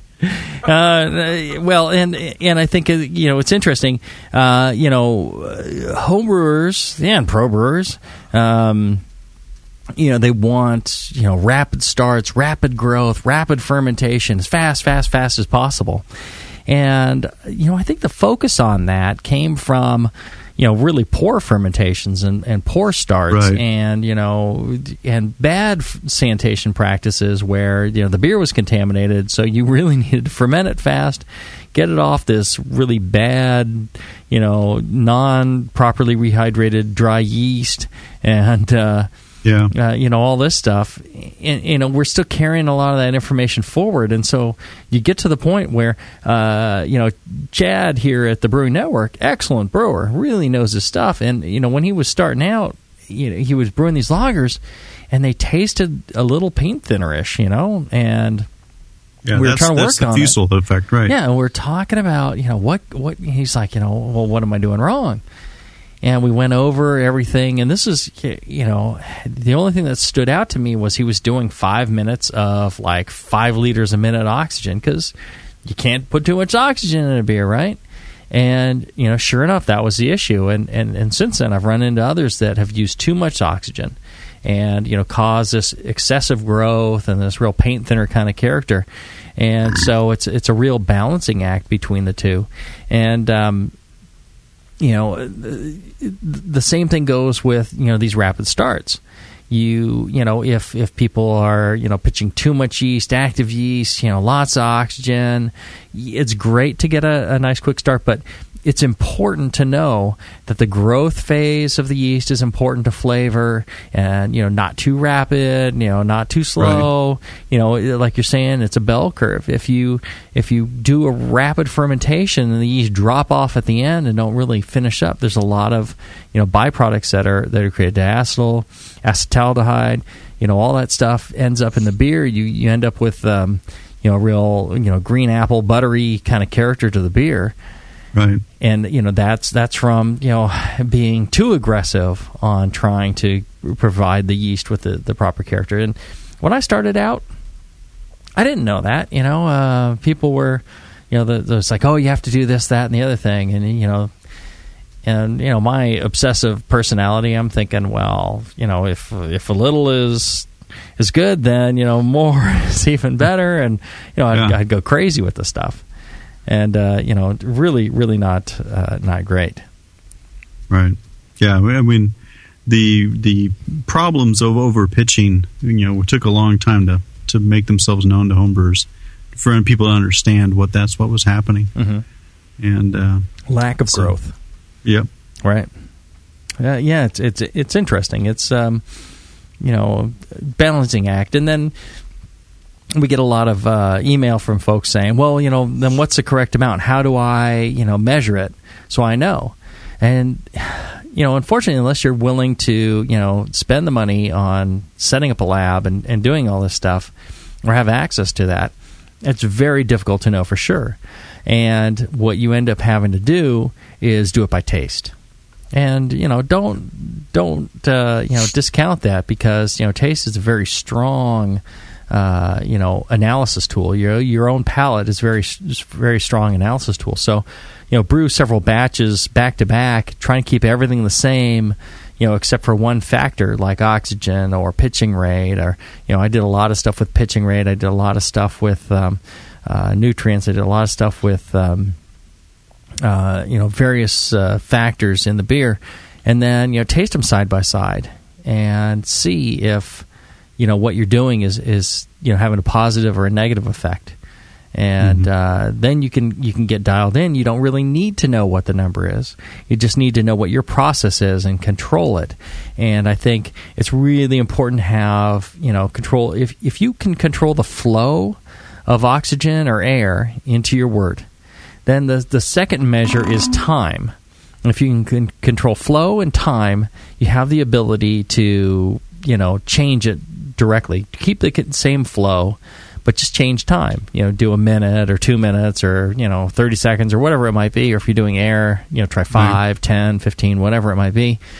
Uh, well, and and I think, you know, it's interesting. Uh, you know, home brewers and pro brewers, um, you know, they want, you know, rapid starts, rapid growth, rapid fermentation, as fast, fast, fast as possible. And, you know, I think the focus on that came from, you know, really poor fermentations and, and poor starts, right. and, you know, and bad sanitation practices where, you know, the beer was contaminated, so you really needed to ferment it fast, get it off this really bad, you know, non-properly rehydrated dry yeast, and, uh, yeah, uh, you know, all this stuff. And, you know, we're still carrying a lot of that information forward, and so you get to the point where, uh, you know, Chad here at the Brewing Network, excellent brewer, really knows his stuff. And, you know, when he was starting out, you know, he was brewing these lagers, and they tasted a little paint thinner-ish, you know, and yeah, we were that's, trying to that's work the on Fussell it. effect, right? Yeah, and we're talking about, you know, what, what, he's like, you know, well, what am I doing wrong? And we went over everything, and this is, you know, the only thing that stood out to me was he was doing five minutes of like five liters a minute oxygen, because you can't put too much oxygen in a beer, right? And, you know, sure enough, that was the issue. And, and, and since then, I've run into others that have used too much oxygen and, you know, caused this excessive growth and this real paint thinner kind of character. And so it's it's a real balancing act between the two. And, um, you know, the same thing goes with, you know, these rapid starts. You, you know, if, if people are, you know, pitching too much yeast, active yeast, you know, lots of oxygen, it's great to get a, a nice quick start, but it's important to know that the growth phase of the yeast is important to flavor, and, you know, not too rapid, you know, not too slow. Right. You know, like you're saying, it's a bell curve. If you if you do a rapid fermentation and the yeast drop off at the end and don't really finish up, there's a lot of, you know, byproducts that are that are created, diacetyl, acetaldehyde, you know, all that stuff ends up in the beer. You you end up with um, you know, real, you know, green apple buttery kind of character to the beer. Right. And, you know, that's that's from, you know, being too aggressive on trying to provide the yeast with the, the proper character. And when I started out, I didn't know that. You know, uh, people were, you know, the, the, it's like, oh, you have to do this, that, and the other thing. And, you know, and, you know, my obsessive personality, I'm thinking, well, you know, if if a little is is good, then, you know, more is even better. And, you know, I'd, yeah. I'd go crazy with the stuff. And, uh, you know, really, really not uh, not great. Right. Yeah, I mean, the the problems of over pitching, you know, it took a long time to, to make themselves known to homebrewers, for people to understand what that's what was happening. Mm-hmm. And uh, lack of so, growth. Yep. Right. Uh, yeah, it's it's it's interesting. It's um, you know, balancing act, and then we get a lot of uh, email from folks saying, well, you know, then what's the correct amount? How do I, you know, measure it so I know? And, you know, unfortunately, unless you're willing to, you know, spend the money on setting up a lab and, and doing all this stuff, or have access to that, it's very difficult to know for sure. And what you end up having to do is do it by taste. And, you know, don't, don't uh, you know, discount that, because, you know, taste is a very strong Uh, you know, analysis tool. Your your own palate is very very strong analysis tool. So, you know, brew several batches back to back, try and keep everything the same, you know, except for one factor like oxygen or pitching rate. Or, you know, I did a lot of stuff with pitching rate. I did a lot of stuff with um, uh, nutrients. I did a lot of stuff with um, uh, you know, various uh, factors in the beer, and then, you know, taste them side by side and see if, you know, what you're doing is, is, you know, having a positive or a negative effect. And mm-hmm. uh, then you can you can get dialed in. You don't really need to know what the number is. You just need to know what your process is and control it. And I think it's really important to have, you know, control. If if you can control the flow of oxygen or air into your wort, then the the second measure is time. If you can control flow and time, you have the ability to, you know, change it directly. Keep the same flow, but just change time. You know, do a minute or two minutes or, you know, thirty seconds or whatever it might be. Or if you're doing air, you know, try five, right. ten, fifteen, whatever it might be.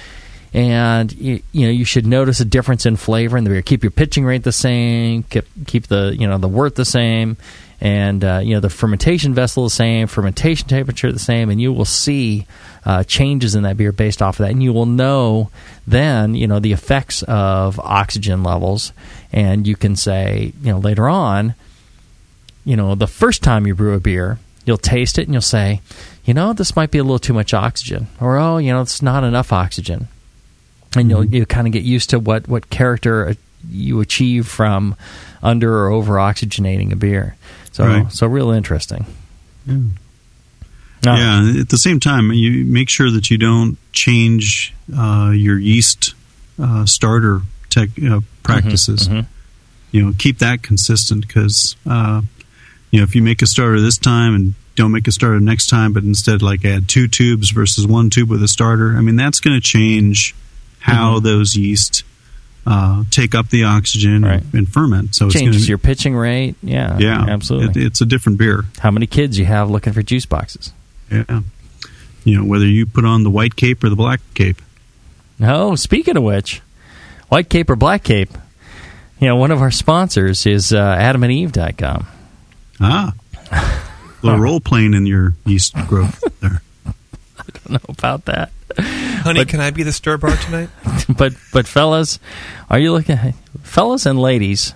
and you, you know you should notice a difference in flavor in the beer. Keep your pitching rate the same, keep keep the you know the wort the same, and uh, you know the fermentation vessel the same, fermentation temperature the same, and you will see uh, changes in that beer based off of that, and you will know then you know the effects of oxygen levels, and you can say you know later on, you know the first time you brew a beer, you'll taste it and you'll say, you know, this might be a little too much oxygen, or oh, you know, it's not enough oxygen, and you'll you kind of get used to what what character you achieve from under or over oxygenating a beer. So right. so real interesting. Yeah. No. yeah. At the same time, you make sure that you don't change uh, your yeast uh, starter tech uh, practices. Mm-hmm, mm-hmm. You know, keep that consistent because uh, you know if you make a starter this time and don't make a starter next time, but instead like add two tubes versus one tube with a starter. I mean, that's going to change how mm-hmm. those yeast uh, take up the oxygen right. and, and ferment. So changes it's gonna, your pitching rate. Yeah, yeah, absolutely. It, it's a different beer. How many kids you have looking for juice boxes? Yeah, you know whether you put on the white cape or the black cape. No, speaking of which, white cape or black cape. You know, one of our sponsors is uh, adam and eve dot com. Ah. A little role playing in your yeast growth there. I don't know about that. Honey, but, can I be the stir bar tonight? but but fellas, are you looking at fellas and ladies,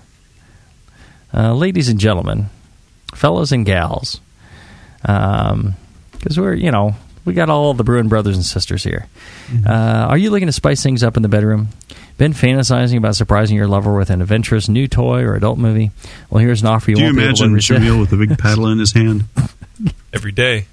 uh, ladies and gentlemen, fellas and gals, because um, we're you know we got all the Bruin brothers and sisters here. Mm-hmm. Uh, are you looking to spice things up in the bedroom? Been fantasizing about surprising your lover with an adventurous new toy or adult movie? Well, here's an offer you Do won't you be able to imagine resist. Jamil with a big paddle in his hand? Every day.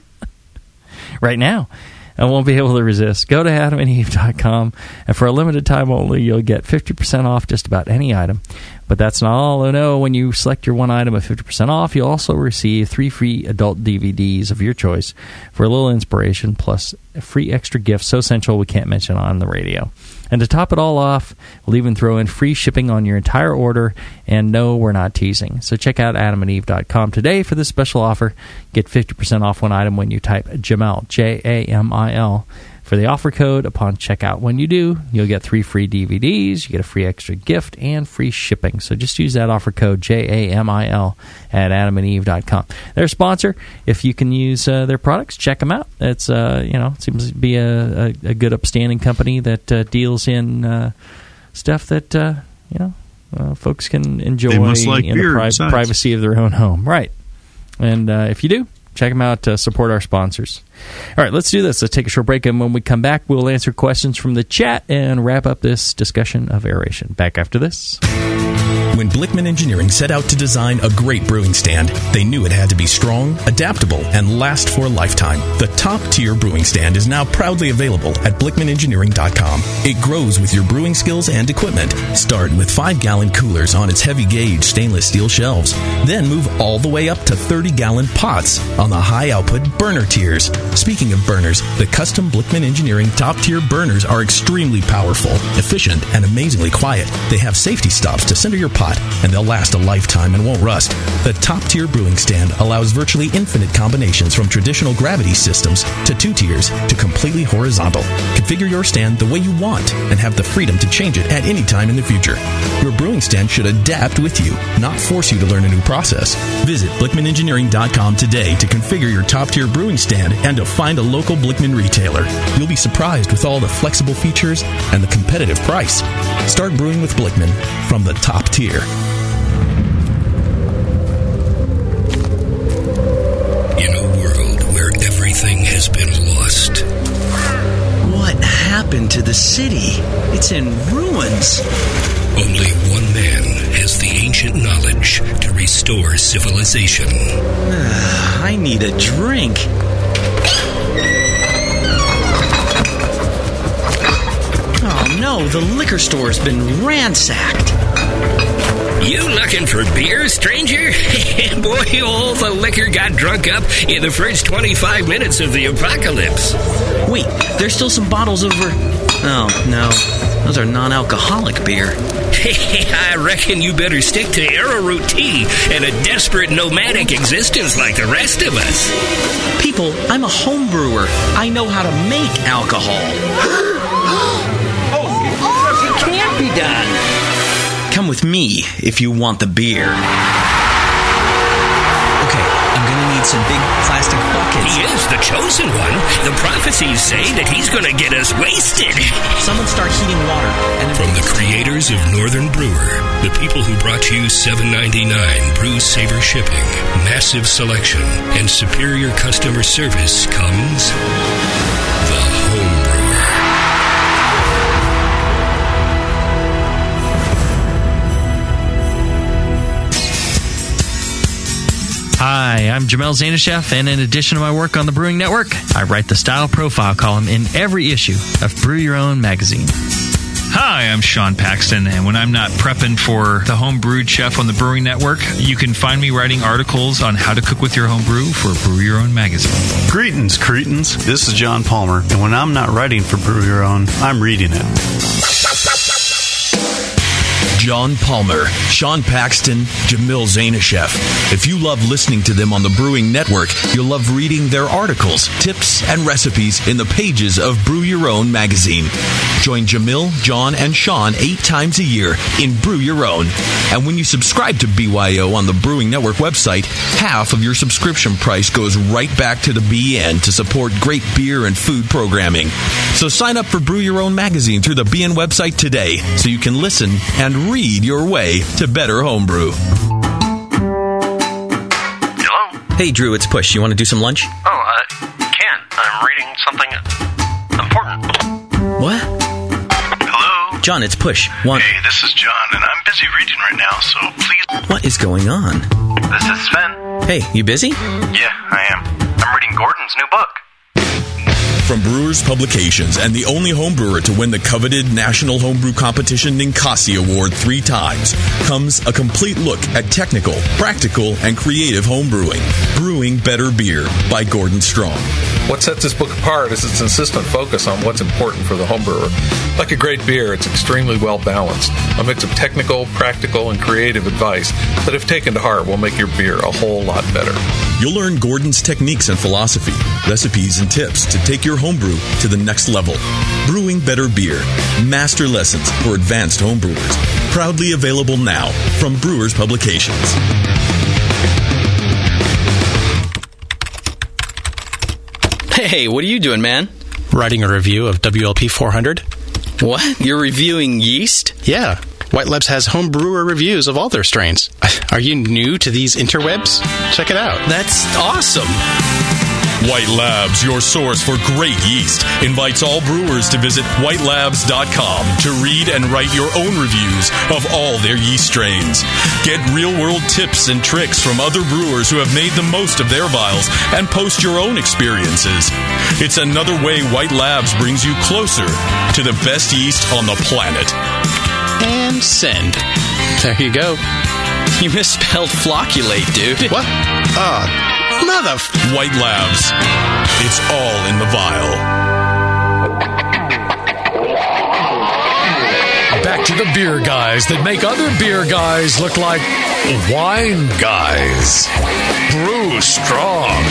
Right now. I won't be able to resist. Go to adam and eve dot com, and for a limited time only, you'll get fifty percent off just about any item. But that's not all. Oh, no, when you select your one item at fifty percent off, you'll also receive three free adult D V Ds of your choice for a little inspiration, plus a free extra gift so essential we can't mention on the radio. And to top it all off, we'll even throw in free shipping on your entire order, and no, we're not teasing. So check out adam and eve dot com today for this special offer. Get fifty percent off one item when you type Jamil, J A M I L, for the offer code upon checkout. When you do, you'll get three free D V Ds, you get a free extra gift, and free shipping. So just use that offer code, J A M I L, at adam and eve dot com. Their sponsor, if you can use uh, their products, check them out. It's, uh, you know, seems to be a, a, a good upstanding company that uh, deals in uh, stuff that, uh, you know, uh, folks can enjoy like in the pri- privacy of their own home. Right. And uh, if you do, check them out. Uh, support our sponsors. All right, let's do this. Let's take a short break, and when we come back, we'll answer questions from the chat and wrap up this discussion of aeration. Back after this. When Blickman Engineering set out to design a great brewing stand, they knew it had to be strong, adaptable, and last for a lifetime. The top-tier brewing stand is now proudly available at blickman engineering dot com. It grows with your brewing skills and equipment. Start with five-gallon coolers on its heavy-gauge stainless steel shelves. Then move all the way up to thirty-gallon pots on the high-output burner tiers. Speaking of burners, the custom Blickman Engineering top-tier burners are extremely powerful, efficient, and amazingly quiet. They have safety stops to center your pot, and they'll last a lifetime and won't rust. The top-tier brewing stand allows virtually infinite combinations from traditional gravity systems to two tiers to completely horizontal. Configure your stand the way you want and have the freedom to change it at any time in the future. Your brewing stand should adapt with you, not force you to learn a new process. Visit blickman engineering dot com today to configure your top-tier brewing stand and to find a local Blickman retailer. You'll be surprised with all the flexible features and the competitive price. Start brewing with Blickman from the top tier. In a world where everything has been lost. What happened to the city? It's in ruins. Only one man has the ancient knowledge to restore civilization. I need a drink. Oh no, the liquor store's been ransacked. You looking for beer, stranger? Boy, all the liquor got drunk up in the first twenty-five minutes of the apocalypse. Wait, there's still some bottles over... Oh, no. Those are non-alcoholic beer. Hey, I reckon you better stick to arrowroot tea and a desperate nomadic existence like the rest of us. People, I'm a home brewer. I know how to make alcohol. Oh, it can't be done. Come with me if you want the beer. Okay, I'm gonna need some big plastic buckets. He is the chosen one. The prophecies say that he's gonna get us wasted. Someone start heating water. And From the creators of Northern Brewer, the people who brought you seven ninety-nine Brew Saver shipping, massive selection, and superior customer service comes the Home Brewer. Hi, I'm Jamel Zanishev, and in addition to my work on the Brewing Network, I write the Style Profile column in every issue of Brew Your Own magazine. Hi, I'm Sean Paxton, and when I'm not prepping for the Home Brewed Chef on the Brewing Network, you can find me writing articles on how to cook with your home brew for Brew Your Own magazine. Greetings, cretins. This is John Palmer, and when I'm not writing for Brew Your Own, I'm reading it. John Palmer, Sean Paxton, Jamil Zanishev. If you love listening to them on the Brewing Network, you'll love reading their articles, tips, and recipes in the pages of Brew Your Own magazine. Join Jamil, John, and Sean eight times a year in Brew Your Own. And when you subscribe to B Y O on the Brewing Network website, half of your subscription price goes right back to the B N to support great beer and food programming. So sign up for Brew Your Own magazine through the B N website today so you can listen and read your way to better homebrew. Hello? Hey, Drew, it's Push. You want to do some lunch? Oh, I can't. I'm reading something important. What? Hello? John, it's Push. One. Hey, this is John, and I'm busy reading right now, so please... What is going on? This is Sven. Hey, you busy? Yeah, I am. I'm reading Gordon's new book. From Brewers Publications and the only homebrewer to win the coveted National Homebrew Competition Ninkasi Award three times, comes a complete look at technical, practical, and creative homebrewing. Brewing Better Beer by Gordon Strong. What sets this book apart is its insistent focus on what's important for the homebrewer. Like a great beer, it's extremely well balanced. A mix of technical, practical, and creative advice that, if taken to heart, will make your beer a whole lot better. You'll learn Gordon's techniques and philosophy, recipes and tips to take your homebrew to the next level. Brewing Better Beer, master lessons for advanced homebrewers. Proudly available now from Brewers Publications. Hey, what are you doing, man? Writing a review of W L P four hundred. What? You're reviewing yeast? Yeah. White Labs has home brewer reviews of all their strains. Are you new to these interwebs? Check it out. That's awesome. White Labs, your source for great yeast, invites all brewers to visit white labs dot com to read and write your own reviews of all their yeast strains. Get real-world tips and tricks from other brewers who have made the most of their vials and post your own experiences. It's another way White Labs brings you closer to the best yeast on the planet. And send. There you go. You misspelled flocculate, dude. What? Ah. Uh, Mother f- White Labs. It's all in the vial. Back to the beer guys that make other beer guys look like wine guys. Brew Strong.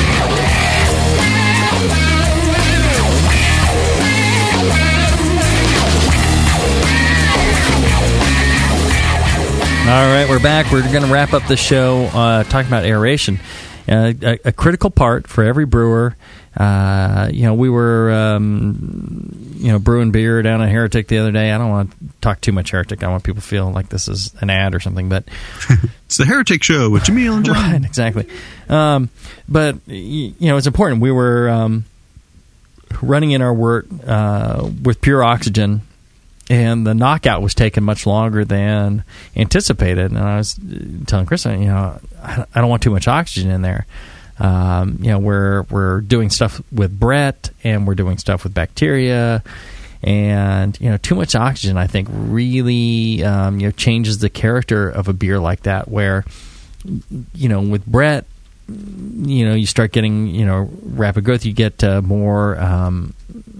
All right, we're back. We're going to wrap up the show uh, talking about aeration. Uh, a, a critical part for every brewer. Uh, you know, we were, um, you know, brewing beer down at Heretic the other day. I don't want to talk too much Heretic. I want people to feel like this is an ad or something. But it's the Heretic Show with Jamil and John. Right, exactly. Um, but, you know, it's important. We were um, running in our wort uh, with pure oxygen, and the knockout was taking much longer than anticipated. And I was telling Chris, you know, I don't want too much oxygen in there. Um, you know, we're we're doing stuff with Brett, and we're doing stuff with bacteria, and you know, too much oxygen, I think, really um, you know changes the character of a beer like that. Where, you know, with Brett, you know, you start getting, you know, rapid growth. You get uh, more. Um,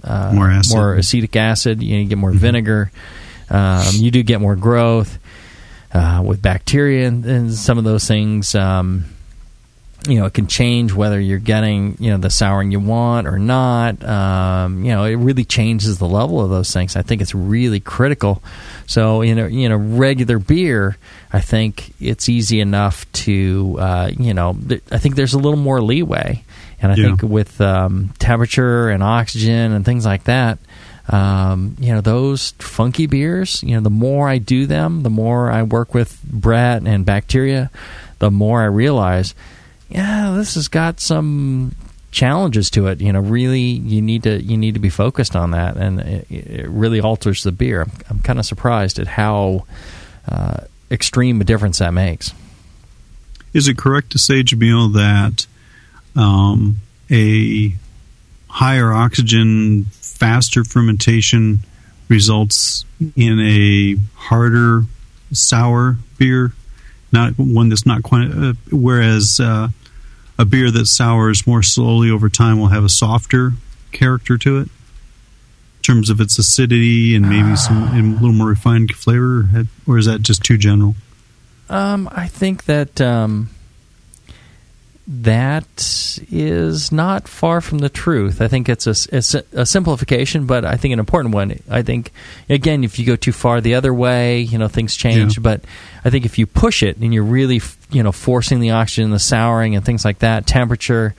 uh, More acid. more acetic acid. You know, you get more vinegar. Um, you do get more growth uh, with bacteria and, and some of those things. Um, you know, it can change whether you're getting, you know, the souring you want or not. Um, you know, it really changes the level of those things. I think it's really critical. So, in a, in a regular beer, I think it's easy enough to, uh, you know, th- I think there's a little more leeway. And I Yeah. think with um, temperature and oxygen and things like that, um, you know, those funky beers, you know, the more I do them, the more I work with Brett and bacteria, the more I realize, yeah, this has got some challenges to it. You know, really, you need to you need to be focused on that, and it, it really alters the beer. I'm, I'm kind of surprised at how uh, extreme a difference that makes. Is it correct to say, Jamil, that um, a higher oxygen, faster fermentation results in a harder sour beer, not one that's not quite, uh, whereas uh, a beer that sours more slowly over time will have a softer character to it in terms of its acidity and maybe some and a little more refined flavor, or is that just too general? Um, I think that um, that is not far from the truth. I think it's a, it's a simplification, but I think an important one. I think, again, if you go too far the other way, you know, things change. Yeah. But I think if you push it and you're really, you know, forcing the oxygen, the souring, and things like that, temperature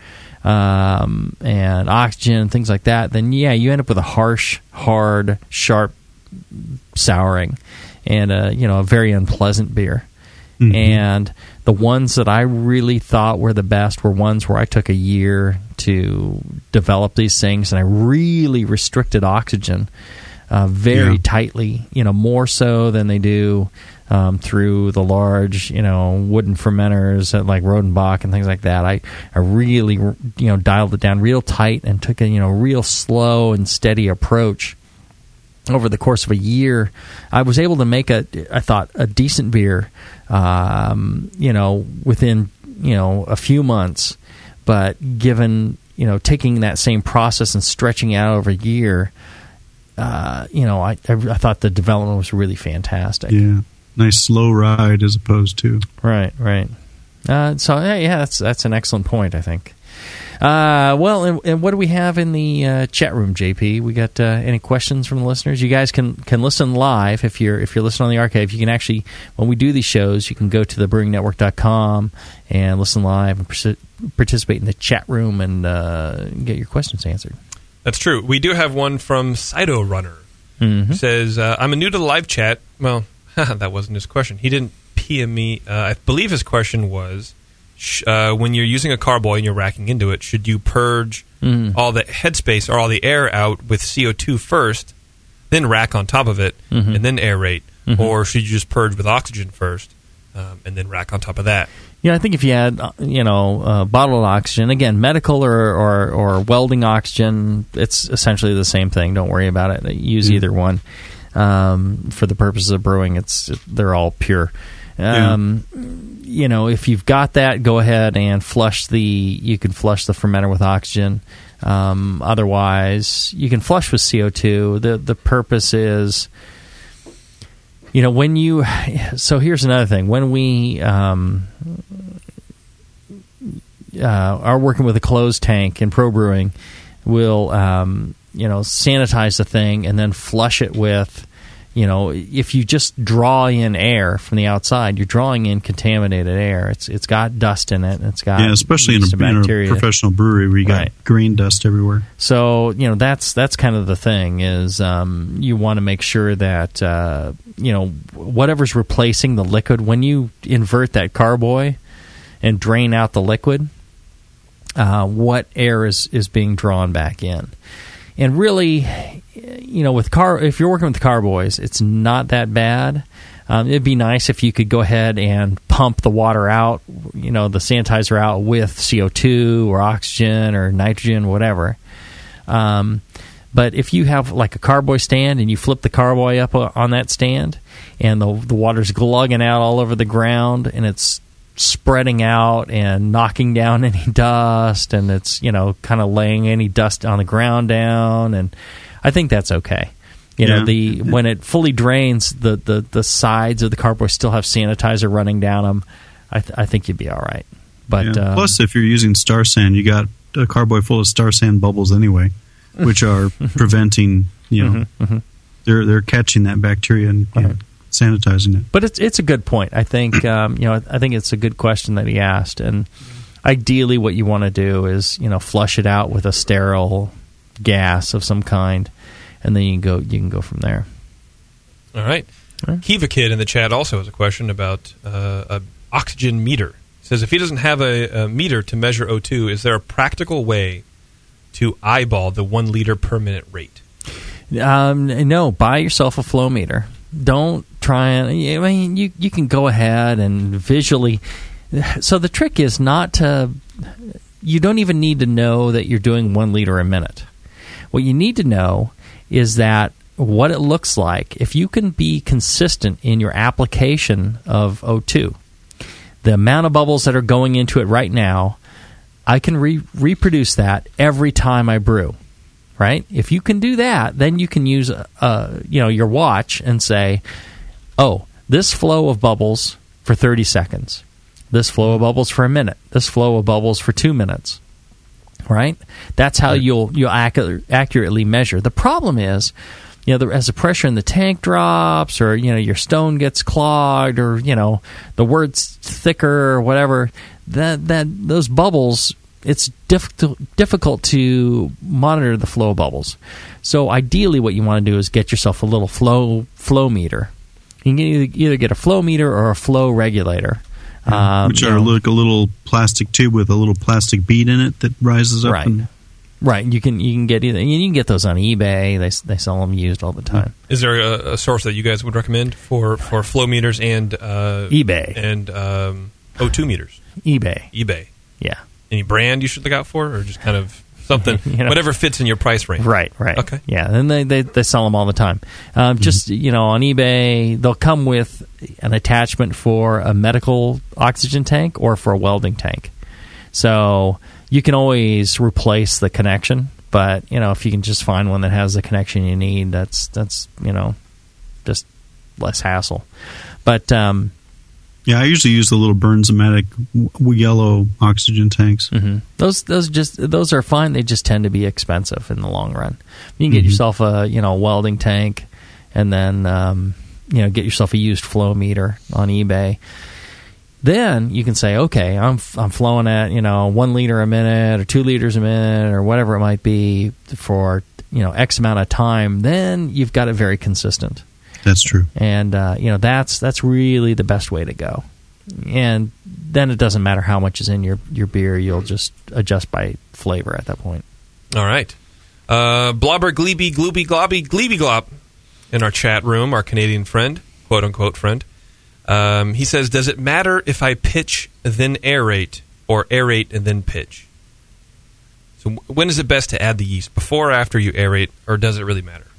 um, and oxygen and things like that, then yeah, you end up with a harsh, hard, sharp souring and a, you know, a very unpleasant beer. Mm-hmm. And the ones that I really thought were the best were ones where I took a year to develop these things, and I really restricted oxygen uh, very Yeah. tightly, you know, more so than they do um, through the large, you know, wooden fermenters at like Rodenbach and things like that. I, I really, you know, dialed it down real tight and took a, you know, real slow and steady approach. Over the course of a year, I was able to make a, I thought, a decent beer, um, you know, within, you know, a few months. But given, you know, taking that same process and stretching it out over a year, uh, you know, I, I, I thought the development was really fantastic. Yeah, nice slow ride as opposed to right, right. Uh, so yeah, yeah, that's that's an excellent point, I think. Uh, well, and, and what do we have in the uh, chat room, J P? We got uh, any questions from the listeners? You guys can, can listen live if you're if you're listening on the archive. You can actually, when we do these shows, you can go to the brewing network dot com and listen live and pers- participate in the chat room and uh, get your questions answered. That's true. We do have one from Cyto Runner. Mm-hmm. Who says, uh, I'm new to the live chat. Well, that wasn't his question. He didn't P M me. Uh, I believe his question was, Uh, when you're using a carboy and you're racking into it, should you purge mm. all the headspace or all the air out with C O two first, then rack on top of it, mm-hmm. and then aerate? Mm-hmm. Or should you just purge with oxygen first, um, and then rack on top of that? Yeah, I think if you had, you know, uh, bottled oxygen, again, medical or, or, or welding oxygen, it's essentially the same thing. Don't worry about it. Use mm. either one. Um, for the purposes of brewing, it's they're all pure. Um, yeah. You know, if you've got that, go ahead and flush the. You can flush the fermenter with oxygen. Um, otherwise, you can flush with C O two. the The purpose is, you know, when you. So here's another thing: when we um, uh, are working with a closed tank in pro brewing, we'll um, you know sanitize the thing and then flush it with. You know, if you just draw in air from the outside, you're drawing in contaminated air. It's it's got dust in it. And it's got yeah, especially in a, in a professional brewery where you got right. green dust everywhere. So you know that's that's kind of the thing is um, you want to make sure that uh, you know whatever's replacing the liquid when you invert that carboy and drain out the liquid, uh, what air is is being drawn back in. And really, you know, with car, if you're working with carboys, it's not that bad. Um, it'd be nice if you could go ahead and pump the water out, you know, the sanitizer out with C O two or oxygen or nitrogen, whatever. Um, but if you have like a carboy stand and you flip the carboy up on that stand and the the water's glugging out all over the ground and it's spreading out and knocking down any dust, and it's, you know, kind of laying any dust on the ground down, and I think that's okay. You Yeah. know, the when it fully drains, the, the, the sides of the carboy still have sanitizer running down them. I, th- I think you'd be all right. But Yeah. um, Plus, if you're using Star Sand, you got a carboy full of Star Sand bubbles anyway, which are preventing, you know, Mhm, mhm. they're they're catching that bacteria and, and sanitizing it. But it's it's a good point. I think um, you know I think it's a good question that he asked. And ideally, what you want to do is, you know, flush it out with a sterile gas of some kind, and then you can go you can go from there. All right. Kiva Kid in the chat also has a question about uh, a oxygen meter. He says if he doesn't have a, a meter to measure O two, is there a practical way to eyeball the one liter per minute rate? Um, no, buy yourself a flow meter. Don't try and. I mean, you you can go ahead and visually. So the trick is not to. You don't even need to know that you're doing one liter a minute. What you need to know is that what it looks like. If you can be consistent in your application of O two, the amount of bubbles that are going into it right now, I can re- reproduce that every time I brew. Right? If you can do that, then you can use uh, you know, your watch and say, oh, this flow of bubbles for thirty seconds, this flow of bubbles for a minute, this flow of bubbles for two minutes. Right? That's how you'll you'll ac- accurately measure. The problem is, you know, the, as the pressure in the tank drops, or, you know, your stone gets clogged, or, you know, the word's thicker or whatever, that that those bubbles, it's difficult difficult to monitor the flow of bubbles. So ideally, what you want to do is get yourself a little flow flow meter. You can either, either get a flow meter or a flow regulator, um, Which you are know, like a little plastic tube with a little plastic bead in it that rises up. Right. And, right. You can you can get either. You can get those on eBay. They they sell them used all the time. Is there a, a source that you guys would recommend for, for flow meters and uh, eBay and um, O two meters? eBay. eBay. Yeah. Any brand you should look out for, or just kind of something, You know? whatever fits in your price range? Right, right. Okay. Yeah, and they, they, they sell them all the time. Um, just, you know, on eBay, they'll come with an attachment for a medical oxygen tank or for a welding tank. So you can always replace the connection, but, you know, if you can just find one that has the connection you need, that's, that's you know, just less hassle. But, um, yeah, I usually use the little Bernzomatic w- yellow oxygen tanks. Mm-hmm. Those those just those are fine. They just tend to be expensive in the long run. You can get Mhm. yourself a you know welding tank, and then um, you know get yourself a used flow meter on eBay. Then you can say, okay, I'm I'm flowing at you know one liter a minute or two liters a minute or whatever it might be for you know X amount of time. Then you've got it very consistent. That's true. And uh, you know that's that's really the best way to go. And then it doesn't matter how much is in your, your beer; you'll just adjust by flavor at that point. All right. Uh, Blobber Gleeby Glooby Globby Gleeby Glop in our chat room, our Canadian friend, quote unquote friend. Um, he says, "Does it matter if I pitch then aerate or aerate and then pitch?" So when is it best to add the yeast, before or after you aerate, or does it really matter?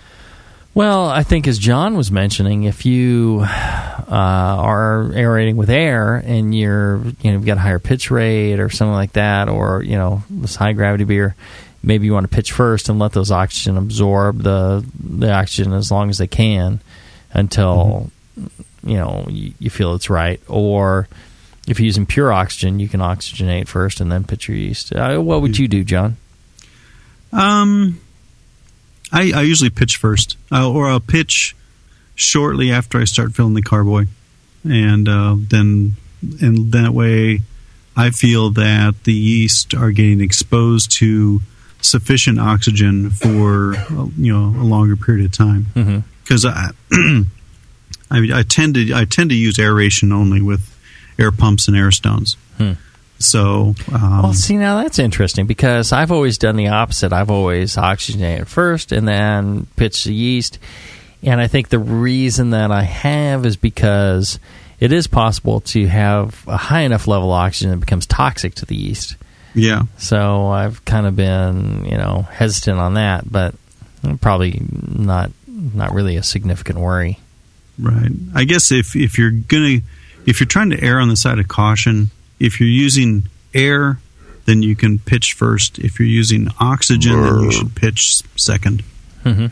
Well, I think as John was mentioning, if you uh, are aerating with air and you're, you know, you've got a higher pitch rate or something like that, or, you know, this high gravity beer, maybe you want to pitch first and let those oxygen absorb the the oxygen as long as they can until, mm-hmm. you know, you, you feel it's right. Or if you're using pure oxygen, you can oxygenate first and then pitch your yeast. Uh, what would you do, John? Um... I, I usually pitch first, uh, or I'll pitch shortly after I start filling the carboy, and uh, then and that way I feel that the yeast are getting exposed to sufficient oxygen for you know a longer period of time. Because mm-hmm. I, I I tend to I tend to use aeration only with air pumps and air stones. Hmm. So, um, well, see, now that's interesting because I've always done the opposite. I've always oxygenated first and then pitched the yeast. And I think the reason that I have is because it is possible to have a high enough level of oxygen that becomes toxic to the yeast. Yeah. So I've kind of been, you know, hesitant on that, but probably not not really a significant worry. Right. I guess if if you're gonna if you're trying to err on the side of caution, if you're using air, then you can pitch first. If you're using oxygen, then you should pitch second. Mm-hmm.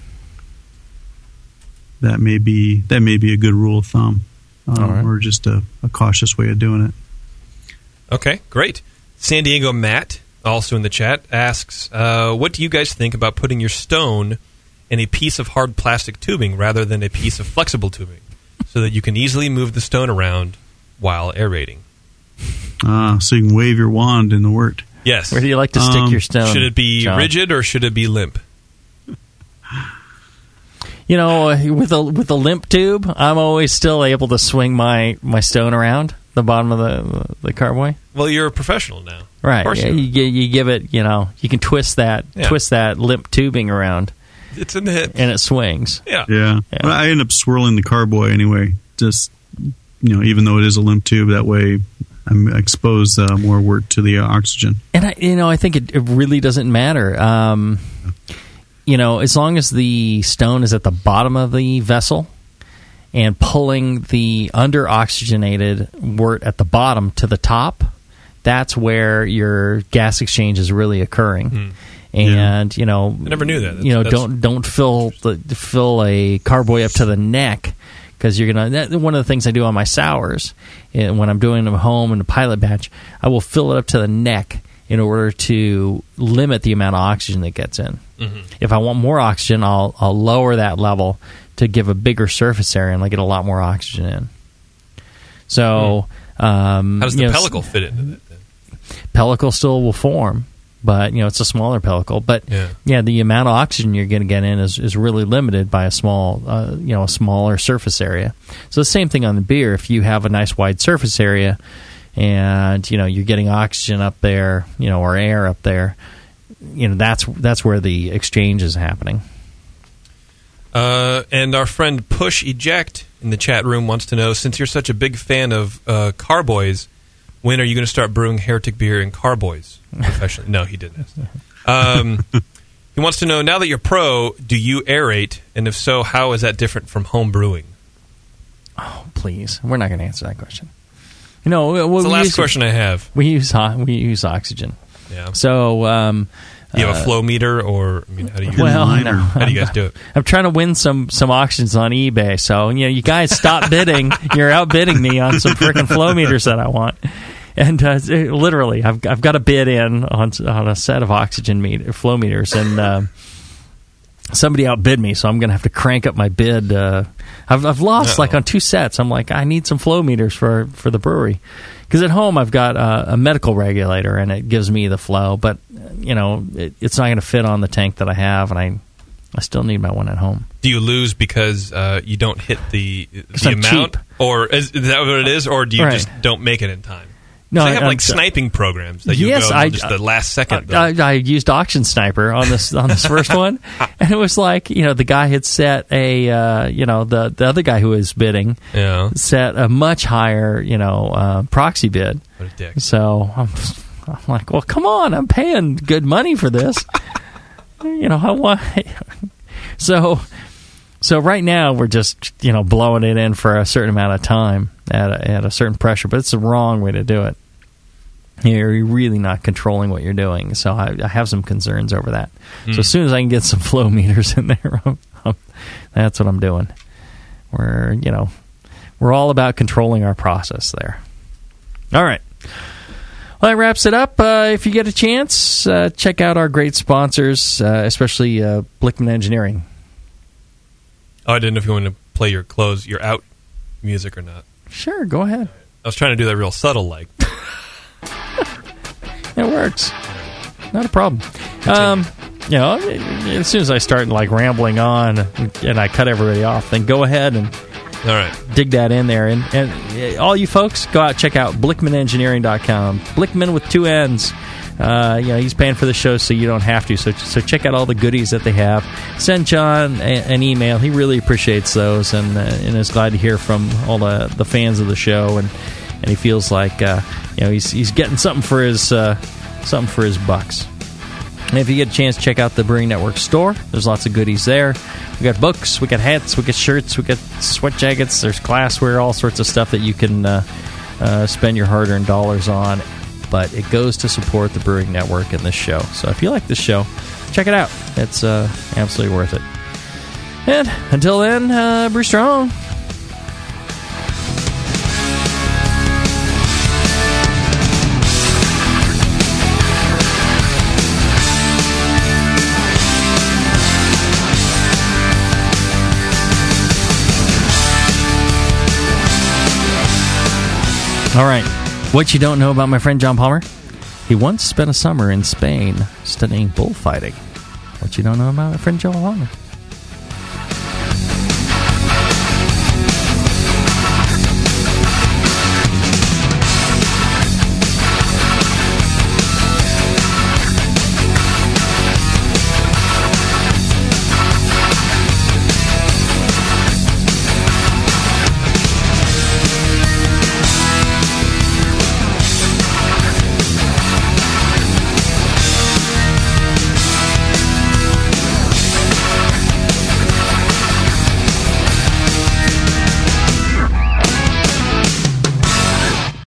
That may be that may be a good rule of thumb, um, All right. or just a, a cautious way of doing it. Okay, great. San Diego Matt, also in the chat, asks, uh, what do you guys think about putting your stone in a piece of hard plastic tubing rather than a piece of flexible tubing so that you can easily move the stone around while aerating? Ah, so you can wave your wand in the wort. Yes. Where do you like to stick Um, your stone? Should it be John? rigid or should it be limp? You know, with a with a limp tube, I'm always still able to swing my, my stone around the bottom of the the carboy. Well, you're a professional now. Right. Of course Yeah, you are. you, gi- you give it, you know, you can twist that Yeah. twist that limp tubing around, It's in the hip. and it swings. Yeah. Yeah. Well, I end up swirling the carboy anyway. Just, you know, even though it is a limp tube, that way I'm exposed uh, more wort to the uh, oxygen. And I, you know, I think it, it really doesn't matter. Um, you know, as long as the stone is at the bottom of the vessel and pulling the under oxygenated wort at the bottom to the top, that's where your gas exchange is really occurring. Hmm. And you know, I never knew that. You know, That's- don't don't fill the fill a carboy up to the neck, because you're gonna. That, one of the things I do on my sours, eh, when I'm doing them home in a pilot batch, I will fill it up to the neck in order to limit the amount of oxygen that gets in. Mhm. If I want more oxygen, I'll I'll lower that level to give a bigger surface area and I get a lot more oxygen in. So, um, How does you the know, pellicle fit into that? pellicle still will form, but you know it's a smaller pellicle. But Yeah. yeah, the amount of oxygen you're going to get in is, is really limited by a small, uh, you know, a smaller surface area. So the same thing on the beer. If you have a nice wide surface area, and you know you're getting oxygen up there, you know, or air up there, you know that's that's where the exchange is happening. Uh, and our friend Push Eject in the chat room wants to know, since you're such a big fan of uh, carboys, when are you going to start brewing Heretic beer in carboys professionally? No, he didn't ask that. Um, he wants to know, now that you're pro, do you aerate? And if so, how is that different from home brewing? Oh, please, we're not going to answer that question. You know, we, It's the we last use, question I have. We use ho- we use oxygen. Yeah. So. Um, Do you have uh, a flow meter, or I mean, how do you? Well, no. How do you guys do it? I'm trying to win some some auctions on eBay, so you know, you guys stop bidding. You're outbidding me on some freaking flow meters that I want, and uh, literally, I've I've got a bid in on on a set of oxygen meter flow meters, and uh, somebody outbid me, so I'm going to have to crank up my bid. Uh, I've I've lost Uh-oh. like on two sets. I'm like, I need some flow meters for for the brewery. Because at home I've got uh, a medical regulator and it gives me the flow, but you know it, it's not going to fit on the tank that I have, and I I still need my one at home. Do you lose because uh, you don't hit the the I'm amount, cheap. or is, is that what it is, or do you Right. just don't make it in time? No, they have I- like I'm- sniping programs that you yes, go I just the last second. I, I used Auction Sniper on this on this first one, and it was like you know the guy had set a uh, you know the the other guy who was bidding yeah. set a much higher you know uh, proxy bid. What a dick. So I'm, I'm like, well, come on, I'm paying good money for this. you know, I want so. So right now we're just you know blowing it in for a certain amount of time at a, at a certain pressure, but it's the wrong way to do it. You're really not controlling what you're doing, so I, I have some concerns over that. Mm. So as soon as I can get some flow meters in there, I'm, I'm, that's what I'm doing. We're you know we're all about controlling our process there. All right. Well, that wraps it up. Uh, if you get a chance, uh, check out our great sponsors, uh, especially uh, Blickman Engineering. Oh, I didn't know if you wanted to play your close, your out music or not. Sure, go ahead. I was trying to do that real subtle, like. It works. Not a problem. Um, you know, as soon as I start like rambling on and I cut everybody off, then go ahead and all right, dig that in there. And, and all you folks, go out check out blickman engineering dot com. Blickman with two N's. Uh, you know, he's paying for the show, so you don't have to. So, so check out all the goodies that they have. Send John a, an email. He really appreciates those, and uh, and is glad to hear from all the, the fans of the show. And, and he feels like uh, you know he's he's getting something for his uh, something for his bucks. And if you get a chance, check out the Brewing Network store. There's lots of goodies there. We got books, we got hats, we got shirts, we got sweat jackets, there's glassware, all sorts of stuff that you can uh, uh, spend your hard-earned dollars on. But it goes to support the Brewing Network and this show. So if you like this show, check it out. It's uh, absolutely worth it. And until then, uh, brew strong. All right. What you don't know about my friend John Palmer? He once spent a summer in Spain studying bullfighting. What you don't know about my friend John Palmer?